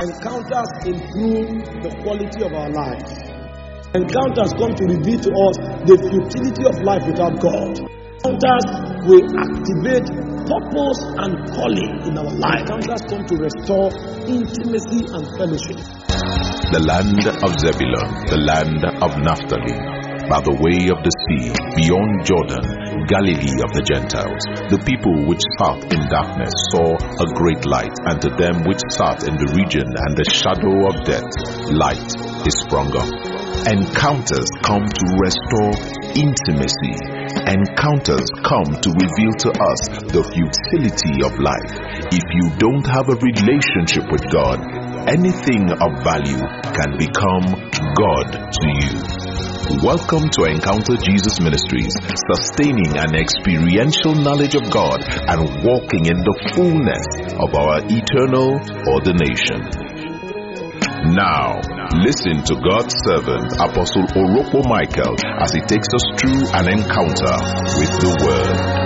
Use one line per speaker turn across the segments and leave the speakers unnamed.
Encounters improve the quality of our lives. Encounters come to reveal to us the futility of life without God. Encounters will activate purpose and calling in our life. Encounters come to restore intimacy and fellowship.
The land of Zebulun, the land of Naphtali, by the way of the sea, beyond Jordan, Galilee of the Gentiles, the people which sat in darkness saw a great light, and to them which sat in the region and the shadow of death, light is sprung up. Encounters come to restore intimacy. Encounters come to reveal to us the futility of life. If you don't have a relationship with God, anything of value can become God to you. Welcome to Encounter Jesus Ministries, sustaining an experiential knowledge of God and walking in the fullness of our eternal ordination. Now, listen to God's servant, Apostle Orokpo Michael, as he takes us through an encounter with the Word.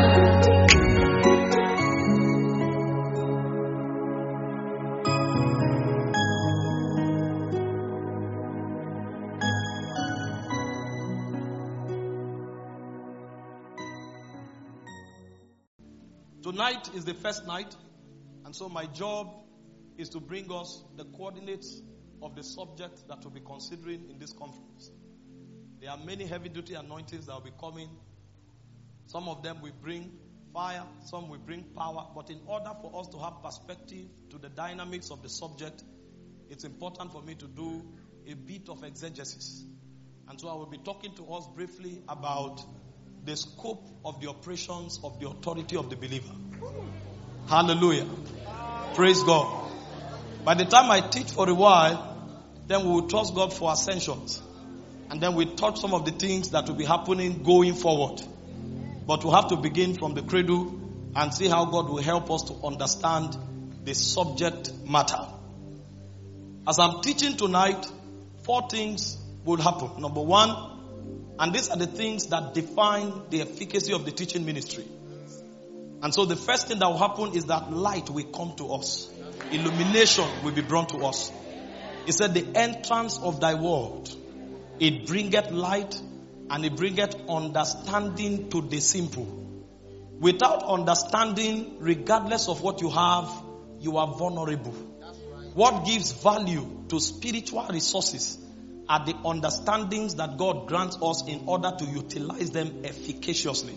Tonight is the first night, and so my job is to bring us the coordinates of the subject that we'll be considering in this conference. There are many heavy-duty anointings that will be coming. Some of them will bring fire, some will bring power, but in order for us to have perspective to the dynamics of the subject, it's important for me to do a bit of exegesis. And so I will be talking to us briefly about the scope of the operations of the authority of the believer. Hallelujah. Praise God. By the time I teach for a while, then we will trust God for ascensions. And then we touch some of the things that will be happening going forward. But we'll have to begin from the cradle and see how God will help us to understand the subject matter. As I'm teaching tonight, 4 things will happen. Number 1, and these are the things that define the efficacy of the teaching ministry. And so the first thing that will happen is that light will come to us. Illumination will be brought to us. He said, the entrance of thy word, it bringeth light and it bringeth understanding to the simple. Without understanding, regardless of what you have, you are vulnerable. What gives value to spiritual resources are the understandings that God grants us in order to utilize them efficaciously.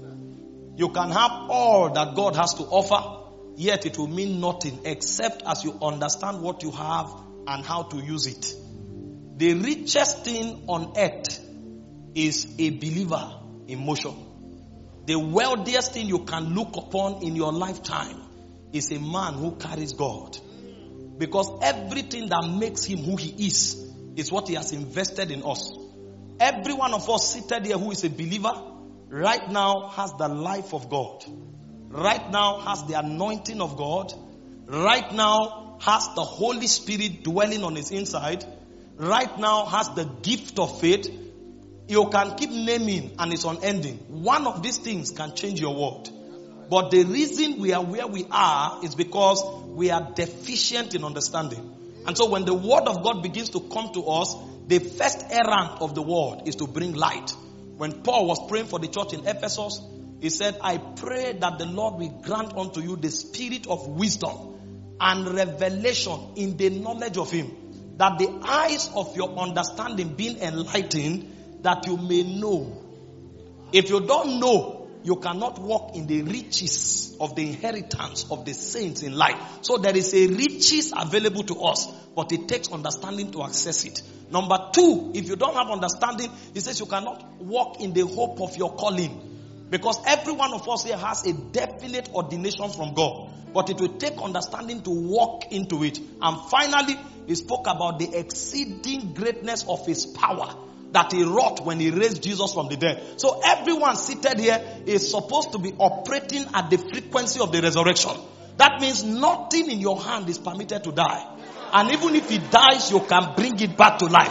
You can have all that God has to offer, yet it will mean nothing except as you understand what you have and how to use it. The richest thing on earth is a believer in motion. The wealthiest thing you can look upon in your lifetime is a man who carries God. Because everything that makes him who he is what he has invested in us. Every one of us seated here who is a believer right now has the life of God. Right now has the anointing of God. Right now has the Holy Spirit dwelling on his inside. Right now has the gift of faith. You can keep naming and it's unending. One of these things can change your world. But the reason we are where we are is because we are deficient in understanding. And so when the word of God begins to come to us, the first errand of the word is to bring light. When Paul was praying for the church in Ephesus, he said, I pray that the Lord will grant unto you the spirit of wisdom and revelation in the knowledge of him, that the eyes of your understanding being enlightened, that you may know. If you don't know, you cannot walk in the riches of the inheritance of the saints in life. So there is a riches available to us, but it takes understanding to access it. Number 2, if you don't have understanding, he says you cannot walk in the hope of your calling. Because every one of us here has a definite ordination from God. But it will take understanding to walk into it. And finally, he spoke about the exceeding greatness of his power that he wrought when he raised Jesus from the dead. So everyone seated here is supposed to be operating at the frequency of the resurrection. That means nothing in your hand is permitted to die. And even if it dies, you can bring it back to life.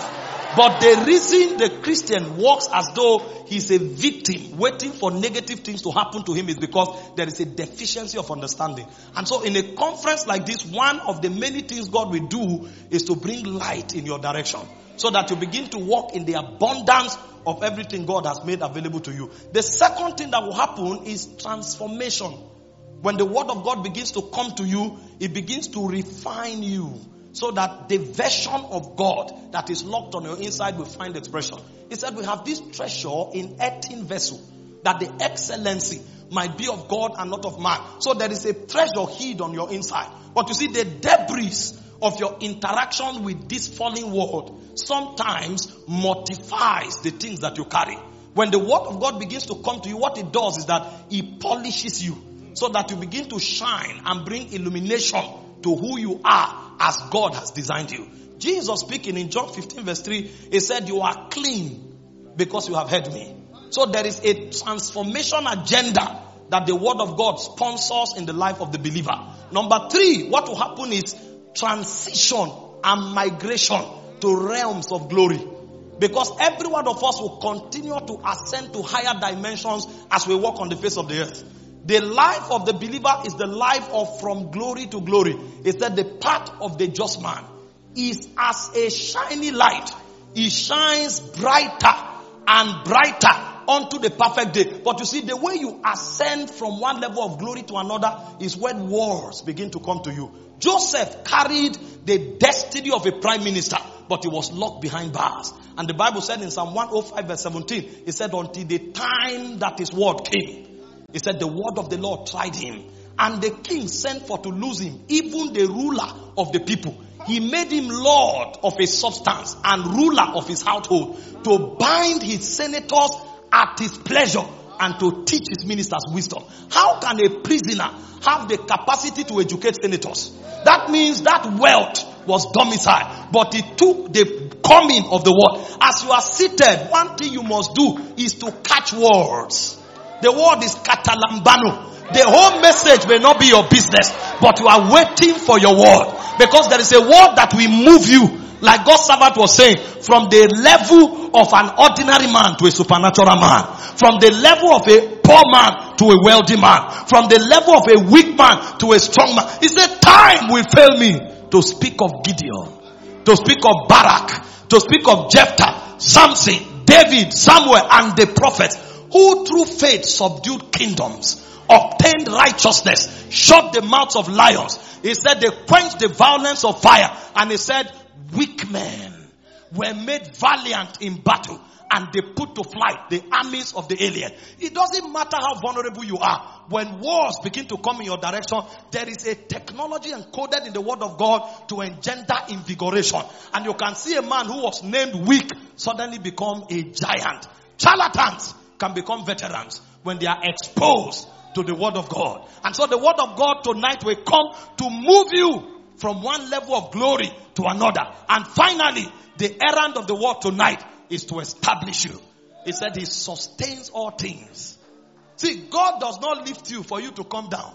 But the reason the Christian walks as though he's a victim, waiting for negative things to happen to him, is because there is a deficiency of understanding. And so in a conference like this, one of the many things God will do is to bring light in your direction, so that you begin to walk in the abundance of everything God has made available to you. The second thing that will happen is transformation. When the word of God begins to come to you, it begins to refine you, so that the version of God that is locked on your inside will find expression. He said we have this treasure in earthen vessel, that the excellency might be of God and not of man. So there is a treasure hid on your inside. But you see, the debris of your interaction with this fallen world sometimes mortifies the things that you carry. When the word of God begins to come to you, what it does is that it polishes you, so that you begin to shine and bring illumination to who you are as God has designed you. Jesus speaking in John 15 verse 3, he said, you are clean because you have heard me. So there is a transformation agenda that the word of God sponsors in the life of the believer. Number 3, what will happen is transition and migration to realms of glory. Because every one of us will continue to ascend to higher dimensions as we walk on the face of the earth. The life of the believer is the life of from glory to glory. It said the path of the just man is as a shiny light. It shines brighter and brighter unto the perfect day. But you see, the way you ascend from one level of glory to another is when wars begin to come to you. Joseph carried the destiny of a prime minister, but he was locked behind bars. And the Bible said in Psalm 105 verse 17, it said until the time that his word came. He said the word of the Lord tried him, and the king sent for to lose him, even the ruler of the people. He made him lord of his substance and ruler of his household, to bind his senators at his pleasure and to teach his ministers wisdom. How can a prisoner have the capacity to educate senators? That means that wealth was domiciled, but it took the coming of the word. As you are seated, one thing you must do is to catch words. The word is katalambano. The whole message may not be your business, but you are waiting for your word. Because there is a word that will move you, like God's servant was saying, from the level of an ordinary man to a supernatural man. From the level of a poor man to a wealthy man. From the level of a weak man to a strong man. He said, time will fail me to speak of Gideon, to speak of Barak, to speak of Jephthah, Samson, David, Samuel, and the prophets, who through faith subdued kingdoms, obtained righteousness, shut the mouths of lions. He said they quenched the violence of fire. And he said weak men were made valiant in battle, and they put to flight the armies of the alien. It doesn't matter how vulnerable you are. When wars begin to come in your direction, there is a technology encoded in the word of God to engender invigoration. And you can see a man who was named weak suddenly become a giant. Charlatans can become veterans when they are exposed to the word of God. And so the word of God tonight will come to move you from one level of glory to another. And finally, the errand of the word tonight is to establish you. He said he sustains all things. See, God does not lift you for you to come down.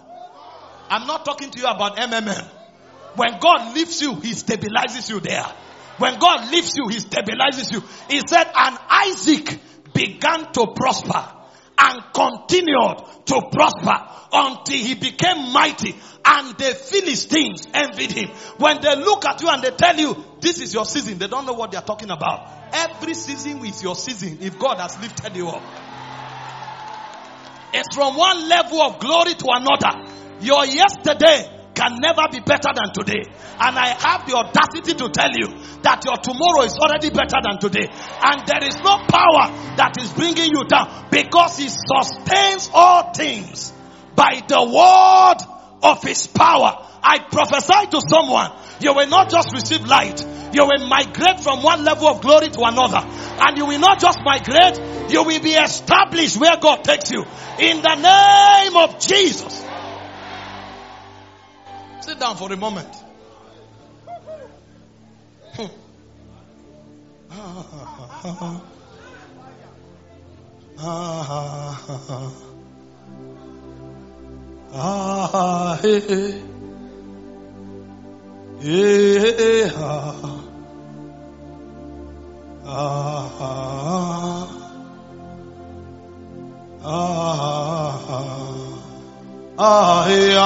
I'm not talking to you about MMM. When God lifts you, he stabilizes you there. When God lifts you, he stabilizes you. He said, and Isaac began to prosper and continued to prosper until he became mighty, and the Philistines envied him. When they look at you and they tell you this is your season, they don't know what they are talking about. Every season is your season if God has lifted you up. It's from one level of glory to another. Your yesterday can never be better than today. And I have the audacity to tell you that your tomorrow is already better than today. And there is no power that is bringing you down, because he sustains all things by the word of his power. I prophesy to someone, you will not just receive light, you will migrate from one level of glory to another. And you will not just migrate, you will be established where God takes you. In the name of Jesus. Sit down for a moment.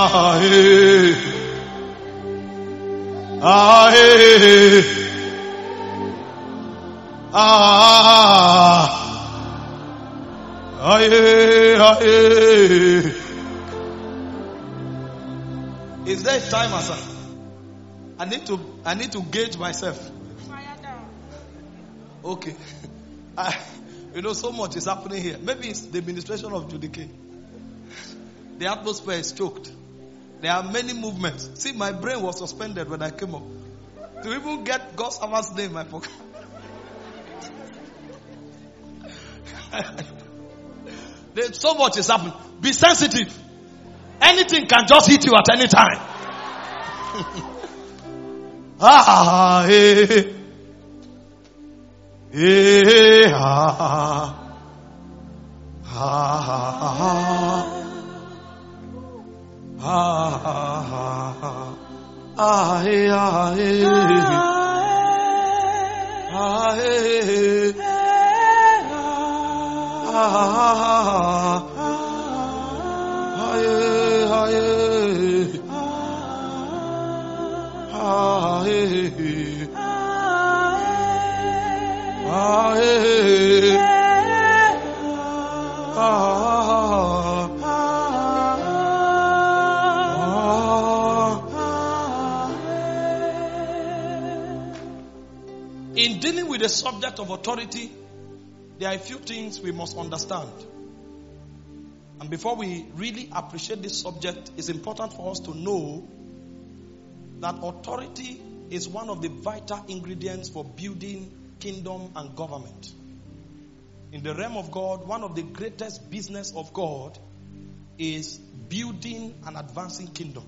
Is there a timer, sir? I need to gauge myself. Okay. So much is happening here. Maybe it's the administration of Judike. The atmosphere is choked. There are many movements. See, my brain was suspended when I came up. To even get God's servant's name, I forgot. There's so much is happening. Be sensitive. Anything can just hit you at any time. In dealing with the subject of authority, there are a few things we must understand. And before we really appreciate this subject, it's important for us to know that authority is one of the vital ingredients for building kingdom and government. In the realm of God, one of the greatest business of God is building and advancing kingdom.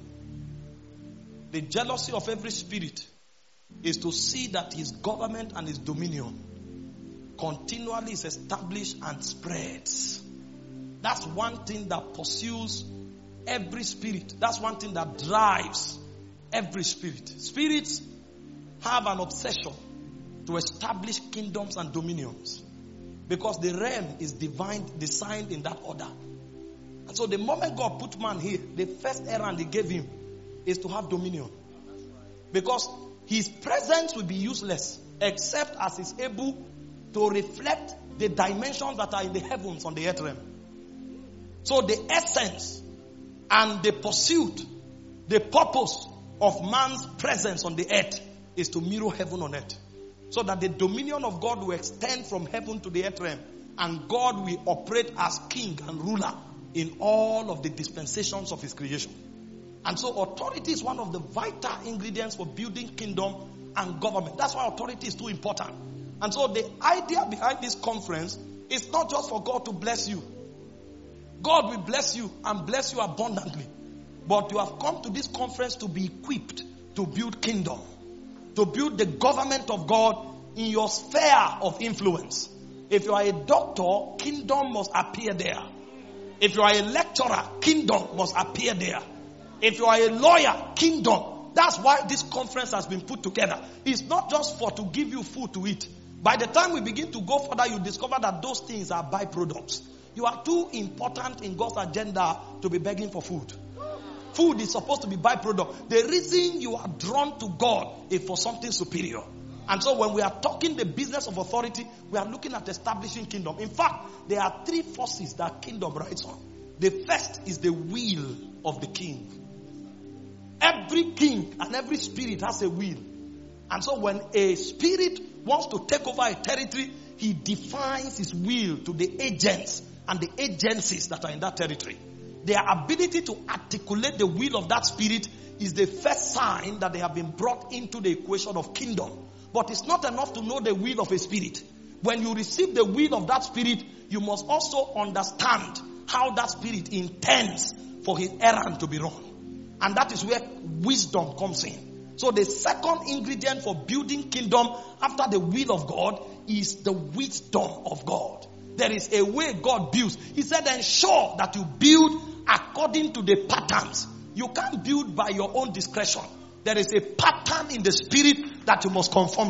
The jealousy of every spirit is to see that his government and his dominion continually is established and spreads. That's one thing that pursues every spirit. That's one thing that drives every spirit. Spirits have an obsession to establish kingdoms and dominions because the realm is divine, designed in that order. And so the moment God put man here, the first errand he gave him is to have dominion. Because his presence will be useless except as he's able to reflect the dimensions that are in the heavens on the earth realm. So the essence and the pursuit, the purpose of man's presence on the earth is to mirror heaven on earth. So that the dominion of God will extend from heaven to the earth realm. And God will operate as king and ruler in all of the dispensations of his creation. And so authority is one of the vital ingredients for building kingdom and government. That's why authority is too important. And so the idea behind this conference is not just for God to bless you. God will bless you and bless you abundantly. But you have come to this conference to be equipped to build kingdom. To build the government of God in your sphere of influence. If you are a doctor, kingdom must appear there. If you are a lecturer, kingdom must appear there. If you are a lawyer, kingdom. That's why this conference has been put together. It's not just for to give you food to eat. By the time we begin to go further, you discover that those things are byproducts. You are too important in God's agenda to be begging for food. Food is supposed to be byproduct. The reason you are drawn to God is for something superior. And so when we are talking the business of authority, we are looking at establishing kingdom. In fact, there are three forces that kingdom rides on. The first is the will of the king. Every king and every spirit has a will. And so when a spirit wants to take over a territory, he defines his will to the agents and the agencies that are in that territory. Their ability to articulate the will of that spirit is the first sign that they have been brought into the equation of kingdom. But it's not enough to know the will of a spirit. When you receive the will of that spirit, you must also understand how that spirit intends for his errand to be run. And that is where wisdom comes in. So the second ingredient for building kingdom after the will of God is the wisdom of God. There is a way God builds. He said, ensure that you build according to the patterns. You can't build by your own discretion. There is a pattern in the spirit that you must conform to.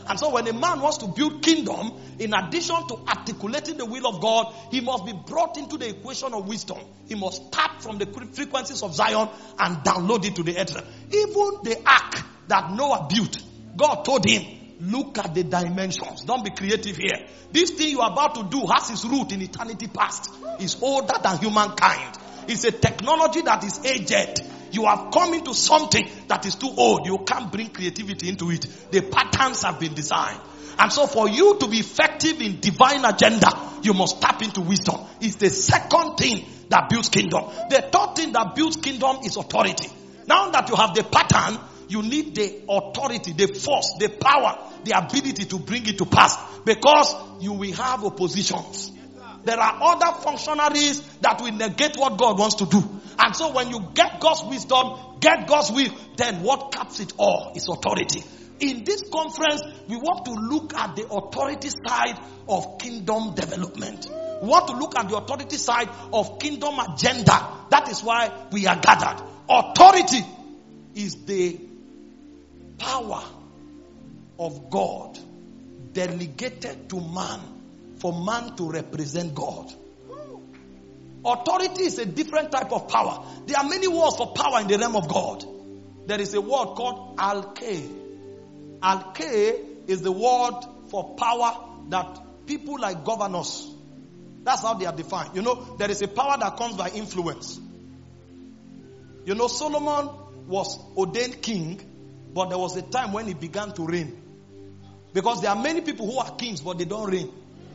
And so when a man wants to build kingdom, in addition to articulating the will of God, he must be brought into the equation of wisdom. He must tap from the frequencies of Zion and download it to the earth. Even the ark that Noah built, God told him, look at the dimensions. Don't be creative here. This thing you are about to do has its root in eternity past. It's older than humankind. It's a technology that is aged. You have come into something that is too old. You can't bring creativity into it. The patterns have been designed. And so for you to be effective in divine agenda, you must tap into wisdom. It's the second thing that builds kingdom. The third thing that builds kingdom is authority. Now that you have the pattern, you need the authority, the force, the power, the ability to bring it to pass. Because you will have oppositions. There are other functionaries that will negate what God wants to do. And so when you get God's wisdom, get God's will, then what caps it all is authority. In this conference, we want to look at the authority side of kingdom development. We want to look at the authority side of kingdom agenda. That is why we are gathered. Authority is the power of God delegated to man for man to represent God. Authority is a different type of power. There are many words for power in the realm of God. There is a word called alke. Alke is the word for power that people like governors, that's how they are defined. You know, there is a power that comes by influence. You know, Solomon was ordained king, but there was a time when he began to reign. Because there are many people who are kings, but they don't reign.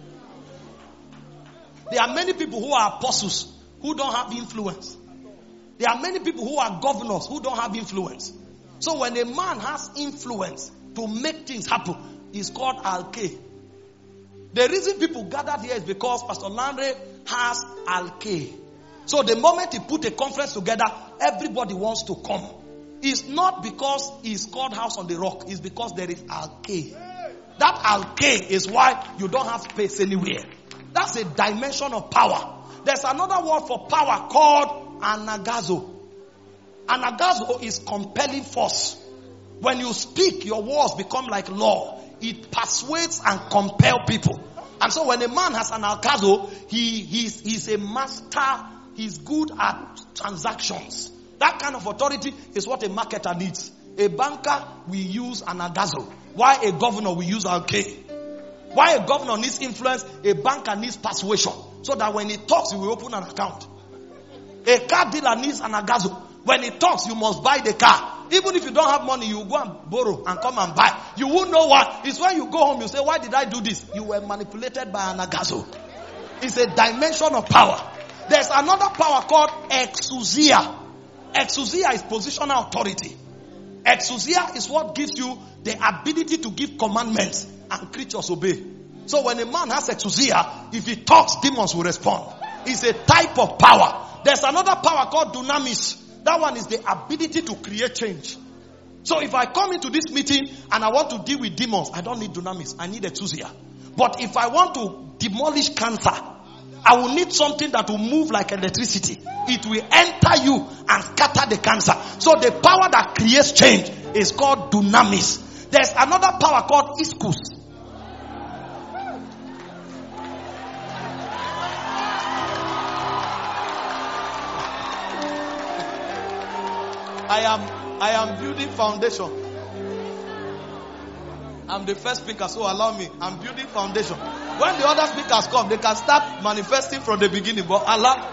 There are many people who are apostles who don't have influence. There are many people who are governors who don't have influence. So when a man has influence to make things happen, it's called alke. The reason people gathered here is because Pastor Landry has alke. So the moment he put a conference together, everybody wants to come. It's not because it's called House on the Rock. It's because there is alke. That alke is why you don't have space anywhere. That's a dimension of power. There's another word for power called anagazo. Anagazo is compelling force. When you speak, your words become like law. It persuades and compels people. And so when a man has an alcazo, he's a master. He's good at transactions. That kind of authority is what a marketer needs. A banker will use anagazo. Why a governor will use alke. Why a governor needs influence, a banker needs persuasion. So that when he talks, he will open an account. A car dealer needs an agazo. When he talks, you must buy the car. Even if you don't have money, you go and borrow and come and buy. You won't know why. It's when you go home, you say, why did I do this? You were manipulated by an agazo. It's a dimension of power. There's another power called exousia. Exousia is positional authority. Exousia is what gives you the ability to give commandments and creatures obey. So when a man has exousia, if he talks, demons will respond. It's a type of power. There's another power called dunamis. That one is the ability to create change. So if I come into this meeting and I want to deal with demons, I don't need dunamis. I need exousia. But if I want to demolish cancer, I will need something that will move like electricity. It will enter you and scatter the cancer. So the power that creates change is called dunamis. There's another power called iskus. I am building foundation. I'm the first speaker, so allow me. I'm building foundation. When the other speakers come, they can start manifesting from the beginning. But allow.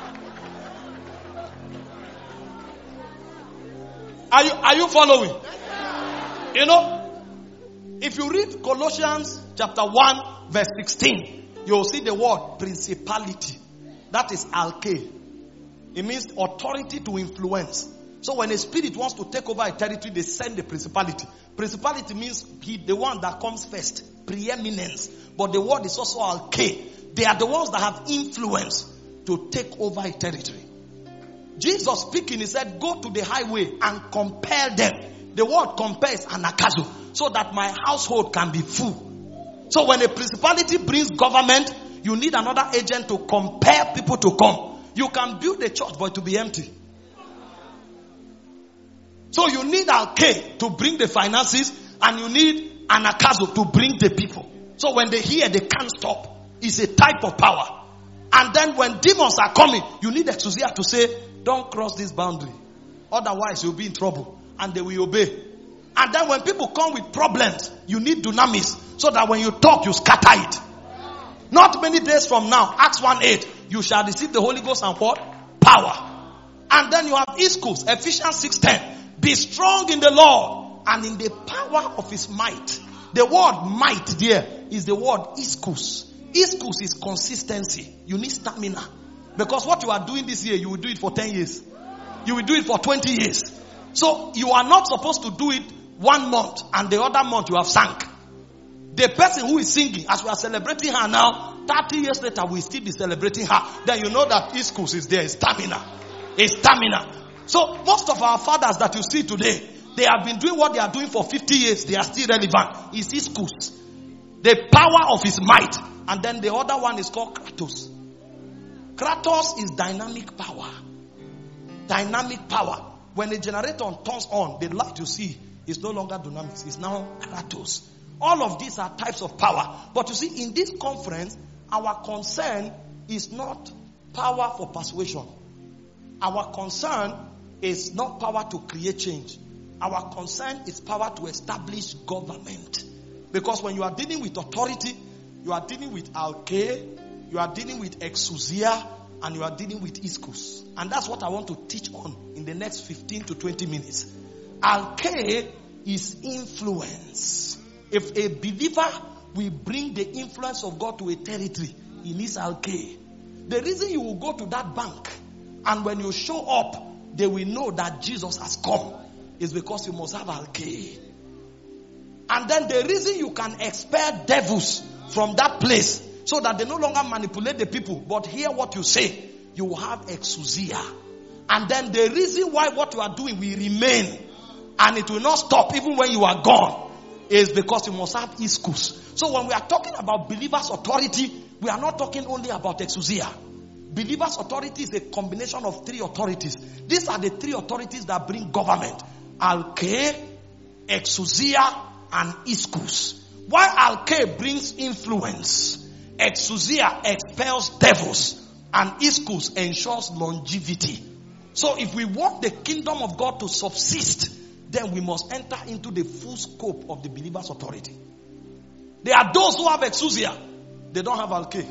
Are you following? You know, if you read Colossians chapter 1 verse 16, you'll see the word principality. That is alke. It means authority to influence. So when a spirit wants to take over a territory, they send the principality. Principality means the one that comes first, preeminence. But the word is also alke. They are the ones that have influence to take over a territory. Jesus speaking, he said, go to the highway and compel them. The word compel is anakazo, so that my household can be full. So when a principality brings government, you need another agent to compel people to come. You can build a church, but it will be empty. So you need alke to bring the finances, and you need Anakazo, to bring the people. So when they hear, they can't stop. It's a type of power. And then when demons are coming, you need exousia to say, don't cross this boundary. Otherwise, you'll be in trouble. And they will obey. And then when people come with problems, you need dunamis. So that when you talk, you scatter it. Not many days from now, Acts 1:8, you shall receive the Holy Ghost and what? Power. And then you have ischus, Ephesians 6:10. Be strong in the Lord and in the power of his might. The word might there is the word ischus. Ischus is consistency. You need stamina. Because what you are doing this year, you will do it for 10 years. You will do it for 20 years. So you are not supposed to do it 1 month and the other month you have sunk. The person who is singing, as we are celebrating her now, 30 years later we'll still be celebrating her. Then you know that ischus is there, is stamina. It's stamina. So most of our fathers that you see today, they have been doing what they are doing for 50 years. They are still relevant. It's ischus. The power of his might. And then the other one is called kratos. Kratos is dynamic power. Dynamic power. When the generator turns on, the light you see is no longer dynamics. It's now kratos. All of these are types of power. But you see, in this conference, our concern is not power for persuasion. Our concern is not power to create change. Our concern is power to establish government. Because when you are dealing with authority, you are dealing with alke, you are dealing with exousia, and you are dealing with ischus. And that's what I want to teach on in the next 15 to 20 minutes. Alke is influence. If a believer will bring the influence of God to a territory, he needs alke. The reason you will go to that bank, and when you show up, they will know that Jesus has come, is because you must have alke. And then the reason you can expel devils from that place, so that they no longer manipulate the people, but hear what you say, you will have exousia. And then the reason why what you are doing will remain, and it will not stop even when you are gone, is because you must have ischus. So when we are talking about believers' authority, we are not talking only about exousia. Believers' authority is a combination of 3 authorities. These are the 3 authorities that bring government. Alke, exousia, and ischus. While alke brings influence, exousia expels devils, and ischus ensures longevity. So if we want the kingdom of God to subsist, then we must enter into the full scope of the believer's authority. There are those who have exousia, they don't have alke.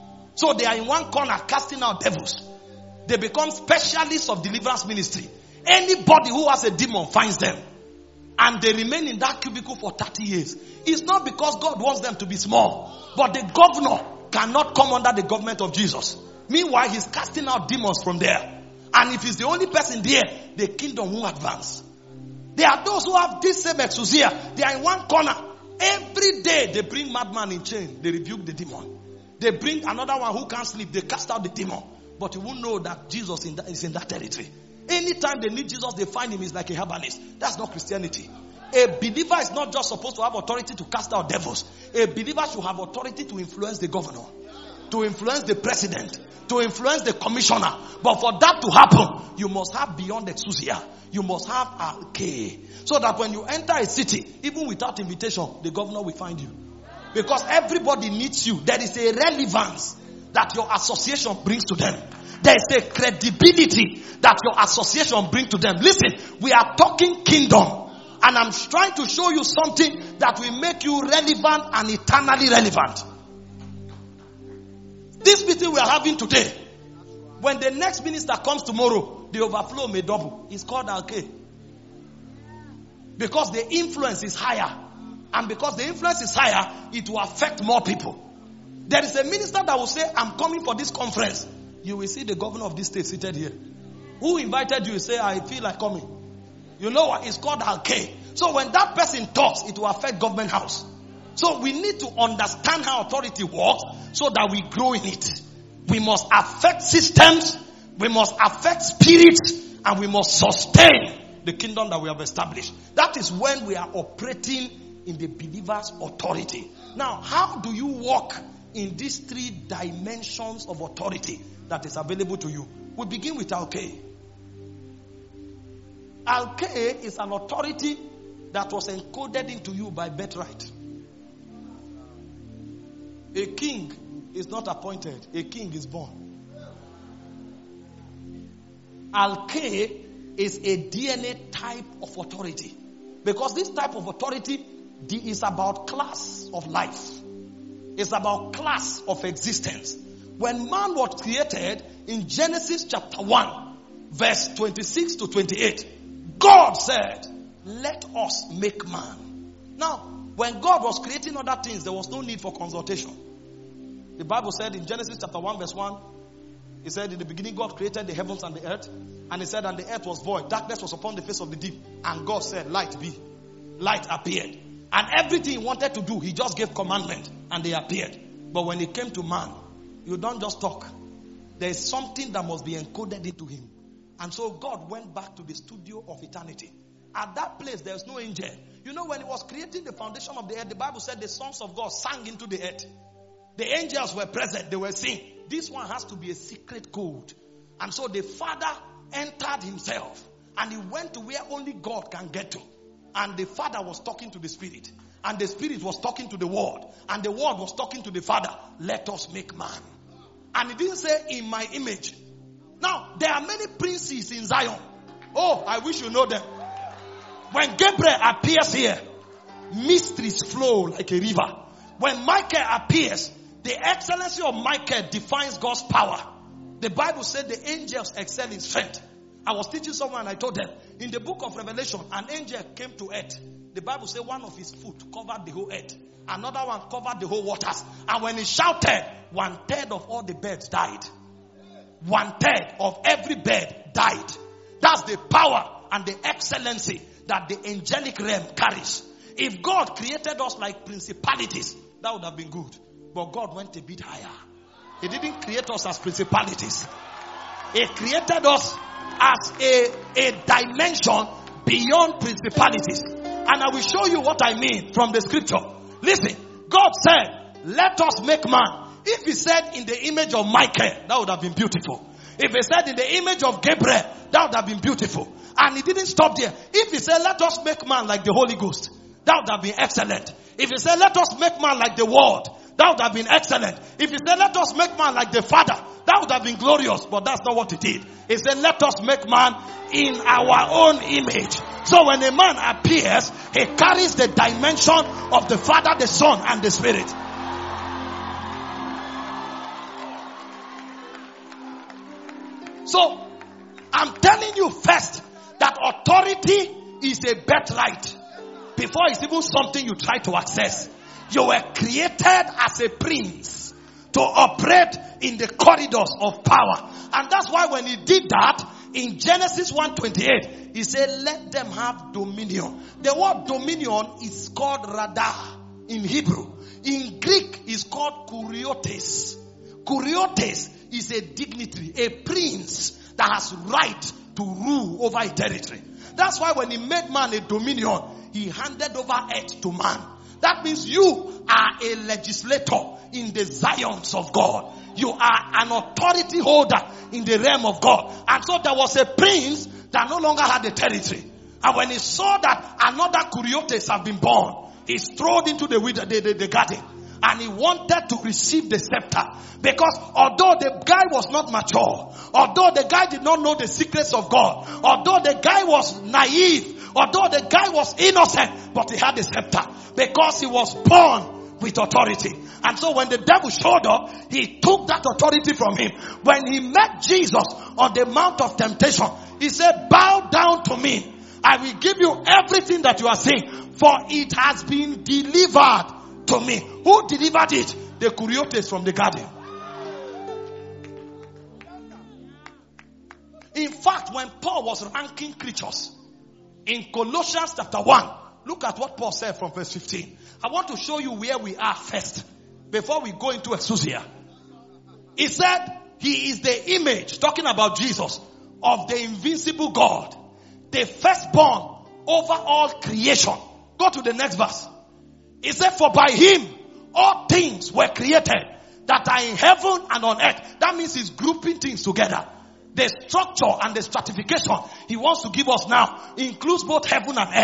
So they are in one corner casting out devils. They become specialists of deliverance ministry. Anybody who has a demon finds them. And they remain in that cubicle for 30 years. It's not because God wants them to be small. But the governor cannot come under the government of Jesus. Meanwhile, he's casting out demons from there. And if he's the only person there, the kingdom won't advance. There are those who have this same exousia. They are in one corner. Every day they bring madman in chain. They rebuke the demon. They bring another one who can't sleep. They cast out the demon. But you won't know that Jesus is in that territory. Anytime they need Jesus, they find him is like a herbalist. That's not Christianity. A believer is not just supposed to have authority to cast out devils. A believer should have authority to influence the governor, to influence the president, to influence the commissioner. But for that to happen, you must have beyond exousia. You must have alke. So that when you enter a city, even without invitation, the governor will find you. Because everybody needs you. There is a relevance that your association brings to them. There is a credibility that your association brings to them. Listen, we are talking kingdom. And I'm trying to show you something that will make you relevant and eternally relevant. This meeting we are having today, when the next minister comes tomorrow, the overflow may double. It's called alke. Because the influence is higher. And because the influence is higher, it will affect more people. There is a minister that will say, I'm coming for this conference. You will see the governor of this state seated here. Who invited you? You say, I feel like coming. You know what? It's called alke. So when that person talks, it will affect government house. So we need to understand how authority works so that we grow in it. We must affect systems, we must affect spirits, and we must sustain the kingdom that we have established. That is when we are operating in the believer's authority. Now, how do you walk in these 3 dimensions of authority that is available to you? We begin with alke. Alke is an authority that was encoded into you by birthright. A king is not appointed. A king is born. Alke is a DNA type of authority. Because this type of authority is about class of life. It's about class of existence. When man was created in Genesis chapter 1, verse 26 to 28, God said, let us make man. Now, when God was creating other things, there was no need for consultation. The Bible said in Genesis chapter 1, verse 1, He said, in the beginning God created the heavens and the earth. And He said, and the earth was void. Darkness was upon the face of the deep. And God said, light be. Light appeared. And everything He wanted to do, He just gave commandment. And they appeared. But when it came to man, you don't just talk. There is something that must be encoded into him. And so God went back to the studio of eternity. At that place, there's no angel. You know, when He was creating the foundation of the earth, the Bible said the sons of God sang into the earth. The angels were present. They were singing. This one has to be a secret code. And so the Father entered Himself. And He went to where only God can get to. And the Father was talking to the Spirit. And the Spirit was talking to the Word. And the Word was talking to the Father. Let us make man. And He didn't say, in my image. Now, there are many princes in Zion. Oh, I wish you know them. When Gabriel appears here, mysteries flow like a river. When Michael appears, the excellency of Michael defines God's power. The Bible said the angels excel in strength. I was teaching someone and I told them, in the book of Revelation, an angel came to earth. The Bible said one of his foot covered the whole earth. Another one covered the whole waters. And when he shouted, 1/3 of all the birds died. 1/3 of every bird died. That's the power and the excellency that the angelic realm carries. If God created us like principalities, that would have been good. But God went a bit higher. He didn't create us as principalities. He created us as a dimension beyond principalities. And I will show you what I mean from the scripture. Listen, God said, let us make man. If He said in the image of Michael, that would have been beautiful. If He said in the image of Gabriel, that would have been beautiful. And He didn't stop there. If He said, let us make man like the Holy Ghost, that would have been excellent. If He said, let us make man like the Word, that would have been excellent. If He said, let us make man like the Father, that would have been glorious. But that's not what He did. He said, let us make man in our own image. So when a man appears, he carries the dimension of the Father, the Son, and the Spirit. So, I'm telling you first that authority is a birthright. Before it's even something you try to access. You were created as a prince to operate in the corridors of power. And that's why when He did that, in Genesis 1:28, He said, let them have dominion. The word dominion is called radah in Hebrew. In Greek, it's called kuriotes. Kuriotes is a dignitary, a prince that has right to rule over a territory. That's why when He made man a dominion, He handed over earth to man. That means you are a legislator in the Zions of God. You are an authority holder in the realm of God. And so there was a prince that no longer had the territory. And when he saw that another Kuriotes had been born, he strode into the garden. And he wanted to receive the scepter. Because although the guy was not mature, although the guy did not know the secrets of God, although the guy was naive, although the guy was innocent, but he had the scepter. Because he was born with authority. And so when the devil showed up, he took that authority from him. When he met Jesus on the Mount of Temptation, he said, bow down to me. I will give you everything that you are saying. For it has been delivered to me. Who delivered it? The Kuriotes from the garden. In fact, when Paul was ranking creatures in Colossians chapter 1, look at what Paul said from verse 15. I want to show you where we are first before we go into exousia. He said He is the image, talking about Jesus, of the invincible God, the firstborn over all creation. Go to the next verse. He said, for by Him all things were created that are in heaven and on earth. That means He's grouping things together. The structure and the stratification He wants to give us now includes both heaven and earth.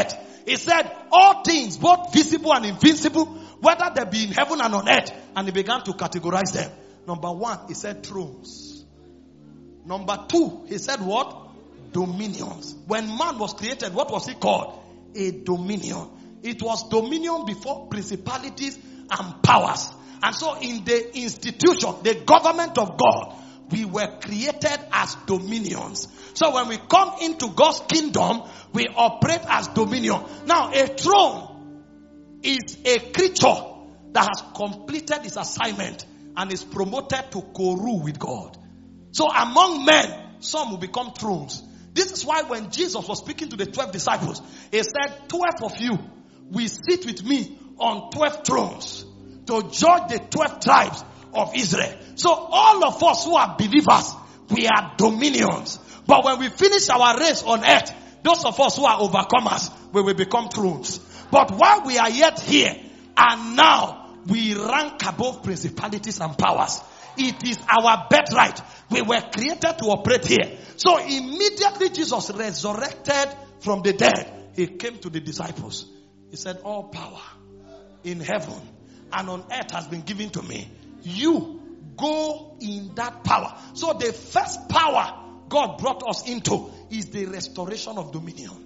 He said, all things, both visible and invisible, whether they be in heaven and on earth. And he began to categorize them. Number 1, he said thrones. Number 2, he said what? Dominions. When man was created, what was he called? A dominion. It was dominion before principalities and powers. And so in the institution, the government of God, we were created as dominions. So when we come into God's kingdom, we operate as dominion. Now, a throne is a creature that has completed its assignment and is promoted to co-rule with God. So among men, some will become thrones. This is why when Jesus was speaking to the 12 disciples, he said, 12 of you will sit with me on 12 thrones to judge the 12 tribes of Israel. So all of us who are believers, we are dominions. But when we finish our race on earth, those of us who are overcomers, we will become thrones. But while we are yet here, and now we rank above principalities and powers. It is our birthright. We were created to operate here. So immediately Jesus resurrected from the dead, he came to the disciples. He said, all power in heaven and on earth has been given to me. You go in that power. So the first power God brought us into is the restoration of dominion.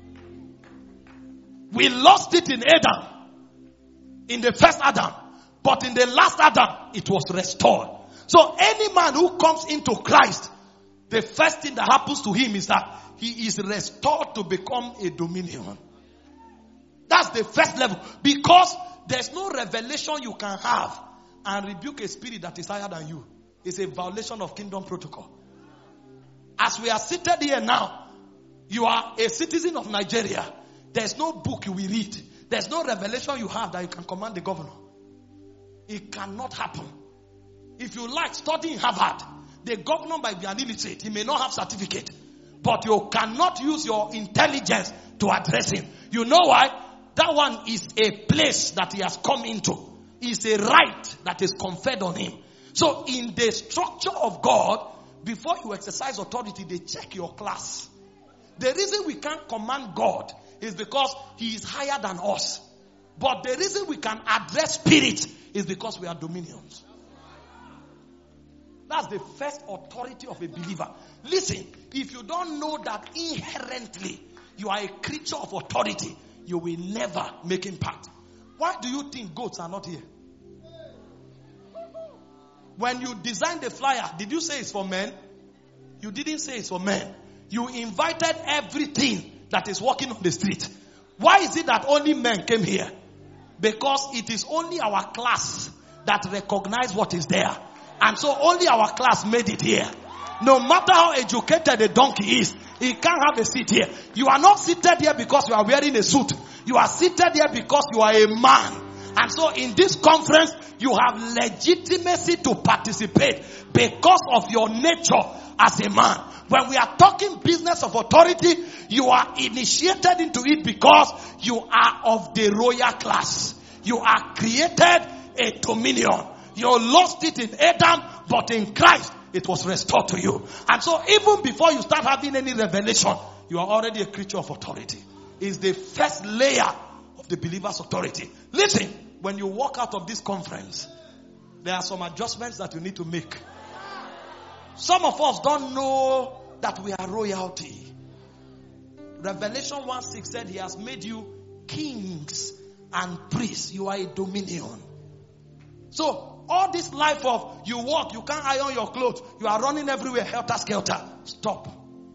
We lost it in Adam, in the first Adam. But in the last Adam, it was restored. So any man who comes into Christ, the first thing that happens to him is that he is restored to become a dominion. That's the first level. Because there's no revelation you can have and rebuke a spirit that is higher than you. It's a violation of kingdom protocol. As we are seated here now, you are a citizen of Nigeria. There's no book you will read. There's no revelation you have that you can command the governor. It cannot happen. If you like, study in Harvard. The governor might be an illiterate. He may not have certificate. But you cannot use your intelligence to address him. You know why? That one is a place that he has come into. It's a right that is conferred on him. So in the structure of God, before you exercise authority, they check your class. The reason we can't command God is because he is higher than us. But the reason we can address spirits is because we are dominions. That's the first authority of a believer. Listen, if you don't know that inherently you are a creature of authority, you will never make impact. Why do you think goats are not here? When you designed the flyer, did you say it's for men? You didn't say it's for men. You invited everything that is walking on the street. Why is it that only men came here? Because it is only our class that recognize what is there. And so only our class made it here. No matter how educated a donkey is, he can't have a seat here. You are not seated here because you are wearing a suit. You are seated here because you are a man. And so in this conference, you have legitimacy to participate because of your nature as a man. When we are talking business of authority, you are initiated into it because you are of the royal class. You are created a dominion. You lost it in Adam, but in Christ, it was restored to you. And so even before you start having any revelation, you are already a creature of authority. It's the first layer of the believer's authority. Listen, when you walk out of this conference, there are some adjustments that you need to make. Some of us don't know that we are royalty. Revelation 1:6 said he has made you kings and priests. You are a dominion. So all this life of you walk, you can't iron your clothes, you are running everywhere, helter skelter. Stop.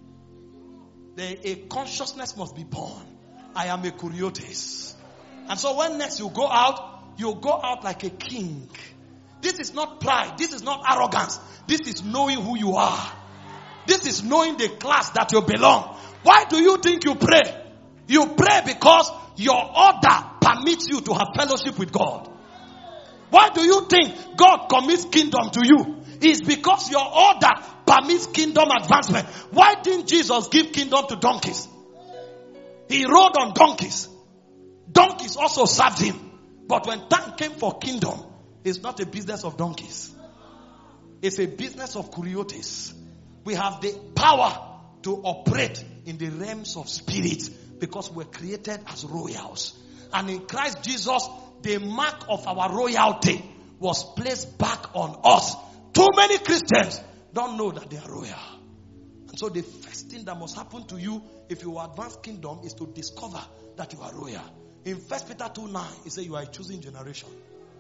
A consciousness must be born. I am a kuriotes. And so when next you go out like a king. This is not pride. This is not arrogance. This is knowing who you are. This is knowing the class that you belong. Why do you think you pray? You pray because your order permits you to have fellowship with God. Why do you think God commits kingdom to you? It's because your order permits kingdom advancement. Why didn't Jesus give kingdom to donkeys? He rode on donkeys. Donkeys also served him. But when time came for kingdom, it's not a business of donkeys. It's a business of kuriotes. We have the power to operate in the realms of spirit Because we're created as royals. And in Christ Jesus, the mark of our royalty was placed back on us. Too many Christians don't know that they are royal. And so the first thing that must happen to you if you advance kingdom is to discover that you are royal. In 1 Peter 2:9, it says you are a chosen generation.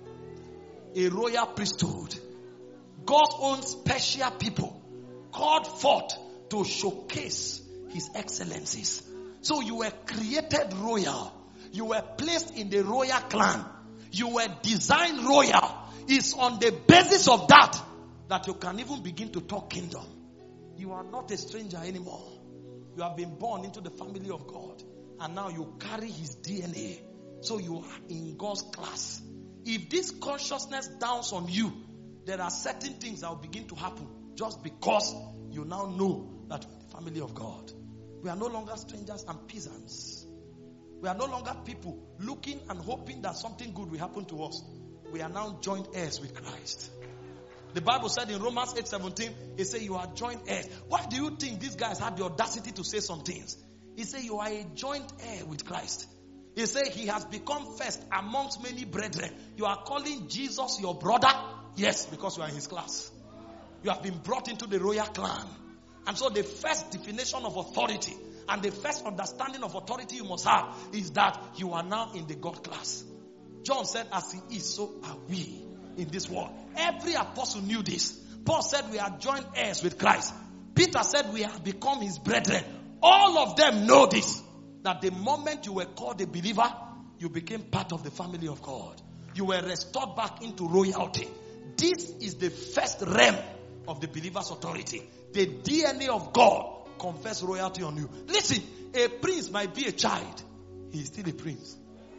A royal priesthood. God's own special people called forth to showcase his excellencies. So you were created royal. You were placed in the royal clan. You were designed royal. It's on the basis of that you can even begin to talk kingdom. You are not a stranger anymore. You have been born into the family of God. And now you carry his DNA. So you are in God's class. If this consciousness downs on you, there are certain things that will begin to happen. Just because you now know that you are the family of God. We are no longer strangers and peasants. We are no longer people looking and hoping that something good will happen to us. We are now joint heirs with Christ. The Bible said in Romans 8:17, it said you are joint heirs. Why do you think these guys had the audacity to say some things? He said you are a joint heir with Christ. He said he has become first amongst many brethren. You are calling Jesus your brother? Yes, because you are in his class. You have been brought into the royal clan. And so the first definition of authority and the first understanding of authority you must have is that you are now in the God class. John said, as he is, so are we in this world. Every apostle knew this. Paul said we are joint heirs with Christ. Peter said we have become his brethren. All of them know this. That the moment you were called a believer, you became part of the family of God. You were restored back into royalty. This is the first realm of the believer's authority. The DNA of God confers royalty on you. Listen, a prince might be a child. He is still a prince.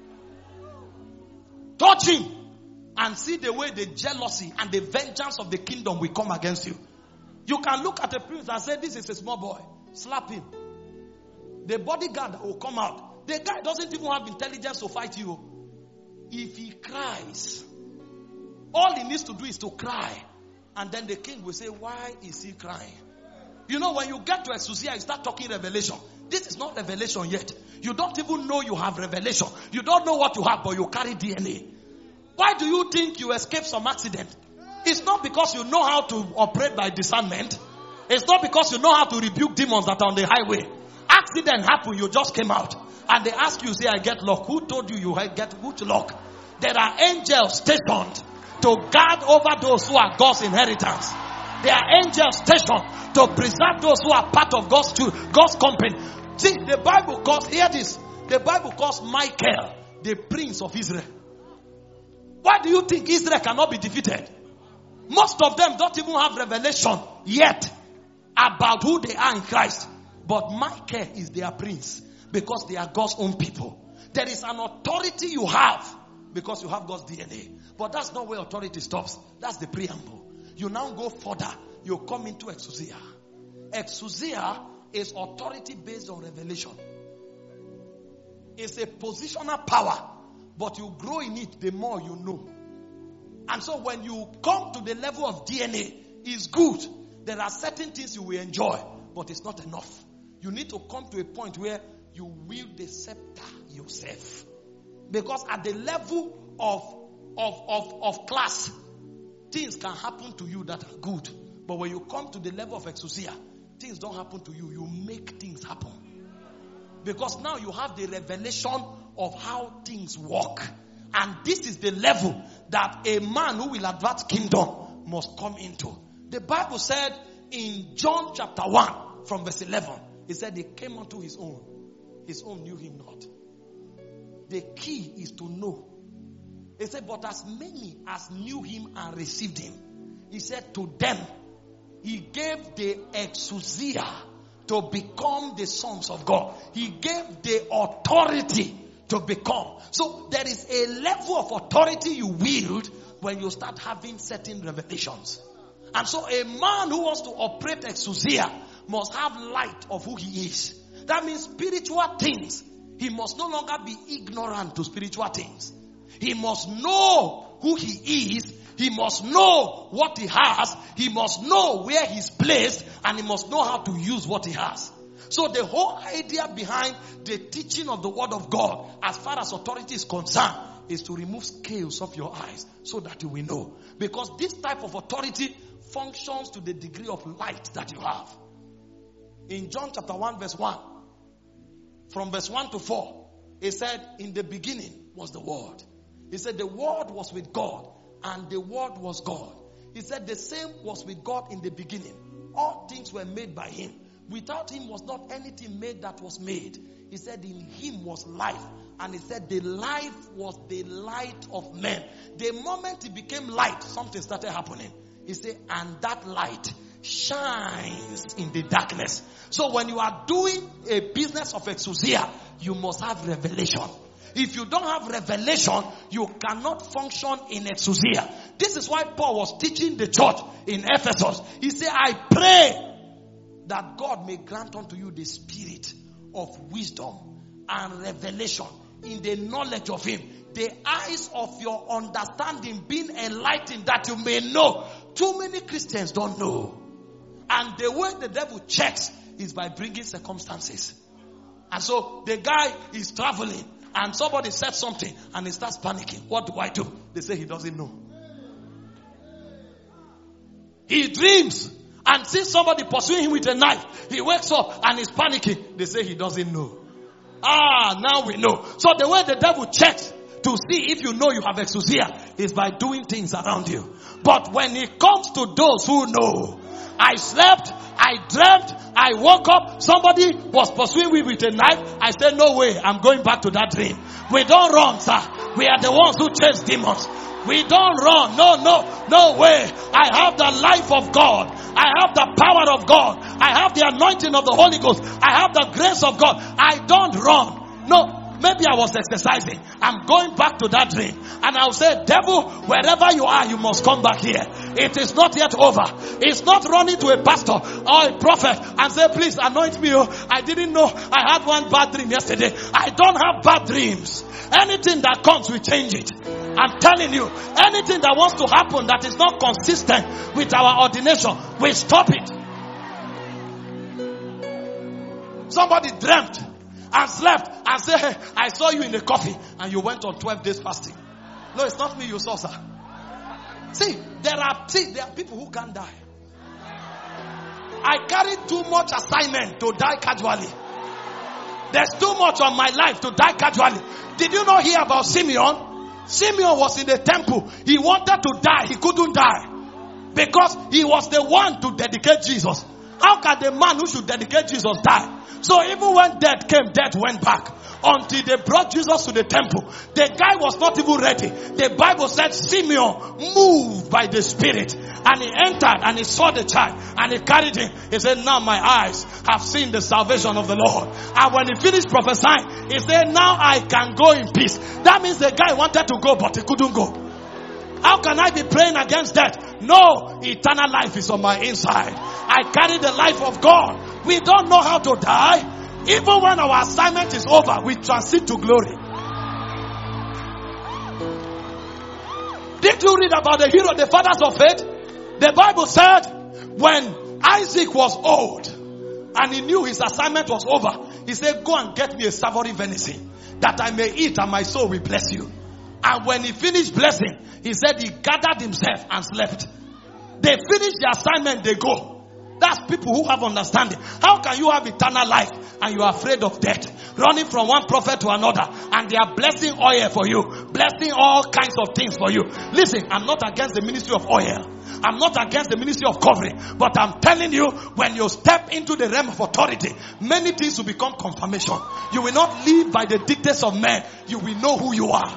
Touch him and see the way the jealousy and the vengeance of the kingdom will come against you. You can look at a prince and say, this is a small boy. Slap him. The bodyguard will come out. The guy doesn't even have intelligence to fight you. If he cries, all he needs to do is to cry. And then the king will say, why is he crying? You know, when you get to Exousia, you start talking revelation. This is not revelation yet. You don't even know you have revelation. You don't know what you have, but you carry DNA. Why do you think you escaped some accident? It's not because you know how to operate by discernment. It's not because you know how to rebuke demons that are on the highway. Accident happened, you just came out. And they ask you, say, I get luck. Who told you you get good luck? There are angels stationed to guard over those who are God's inheritance. There are angels stationed to preserve those who are part of God's company. See, the Bible calls, hear this, the Bible calls Michael the prince of Israel. Why do you think Israel cannot be defeated? Most of them don't even have revelation yet about who they are in Christ. But Michael is their prince because they are God's own people. There is an authority you have because you have God's DNA. But that's not where authority stops. That's the preamble. You now go further. You come into Exousia. Exousia is authority based on revelation. It's a positional power. But you grow in it the more you know. And so when you come to the level of DNA, it's good. There are certain things you will enjoy, but it's not enough. You need to come to a point where you wield the scepter yourself. Because at the level of class, things can happen to you that are good. But when you come to the level of Exousia, things don't happen to you. You make things happen. Because now you have the revelation of how things work. And this is the level that a man who will advance kingdom must come into. The Bible said in John chapter 1 from verse 11, it said he came unto his own. His own knew him not. The key is to know. He said, but as many as knew him and received him, he said to them, he gave the exousia to become the sons of God. He gave the authority to become. So there is a level of authority you wield when you start having certain revelations. And so a man who wants to operate exousia must have light of who he is. That means spiritual things. He must no longer be ignorant to spiritual things. He must know who he is. He must know what he has. He must know where he's placed. And he must know how to use what he has. So the whole idea behind the teaching of the word of God, as far as authority is concerned, is to remove scales off your eyes so that you will know. Because this type of authority functions to the degree of light that you have. In John chapter 1 verse 1, from verse 1 to 4, it said, in the beginning was the Word. He said the Word was with God and the Word was God. He said the same was with God in the beginning. All things were made by Him. Without Him was not anything made that was made. He said in Him was life. And he said the life was the light of men. The moment He became light, something started happening. He said, and that light shines in the darkness. So when you are doing a business of exousia, you must have revelation. If you don't have revelation, you cannot function in exousia. This is why Paul was teaching the church in Ephesus. He said, I pray that God may grant unto you the spirit of wisdom and revelation in the knowledge of Him. The eyes of your understanding being enlightened that you may know. Too many Christians don't know. And the way the devil checks is by bringing circumstances. And so the guy is traveling and somebody said something and he starts panicking. What do I do? They say he doesn't know. He dreams and sees somebody pursuing him with a knife. He wakes up and is panicking. They say he doesn't know. Now we know. So the way the devil checks to see if you know you have exousia is by doing things around you. But when it comes to those who know, I slept, I dreamt, I woke up, somebody was pursuing me with a knife. I said, no way, I'm going back to that dream. We don't run, sir. We are the ones who chase demons. We don't run. No way. I have the life of God. I have the power of God. I have the anointing of the Holy Ghost. I have the grace of God. I don't run. No, maybe I was exercising. I'm going back to that dream. And I'll say, devil, wherever you are, you must come back here. It is not yet over. It's not running to a pastor or a prophet and say, please anoint me. I didn't know I had one bad dream yesterday. I don't have bad dreams. Anything that comes, we change it. I'm telling you, anything that wants to happen that is not consistent with our ordination, we stop it. Somebody dreamt and slept and said, hey, I saw you in the coffee and you went on 12 days fasting. No, it's not me you saw, sir. See, there are people who can't die. I carried too much assignment to die casually. There's too much on my life to die casually. Did you not hear about Simeon? Simeon was in the temple. He wanted to die. He couldn't die. Because he was the one to dedicate Jesus. How can the man who should dedicate Jesus die? So even when death came, death went back. Until they brought Jesus to the temple. The guy was not even ready. The Bible said Simeon moved by the Spirit. And he entered and he saw the child. And he carried him. He said, now my eyes have seen the salvation of the Lord. And when he finished prophesying, he said, now I can go in peace. That means the guy wanted to go, but he couldn't go. How can I be praying against death? No, eternal life is on my inside. I carry the life of God. We don't know how to die. Even when our assignment is over, we transit to glory. Did you read about the hero, the fathers of faith? The Bible said when Isaac was old and he knew his assignment was over, he said, go and get me a savory venison that I may eat and my soul will bless you. And when he finished blessing, he said he gathered himself and slept. They finish the assignment, they go. That's people who have understanding. How can you have eternal life and you are afraid of death? Running from one prophet to another and they are blessing oil for you. Blessing all kinds of things for you. Listen, I'm not against the ministry of oil. I'm not against the ministry of covering. But I'm telling you, when you step into the realm of authority, many things will become confirmation. You will not live by the dictates of men. You will know who you are.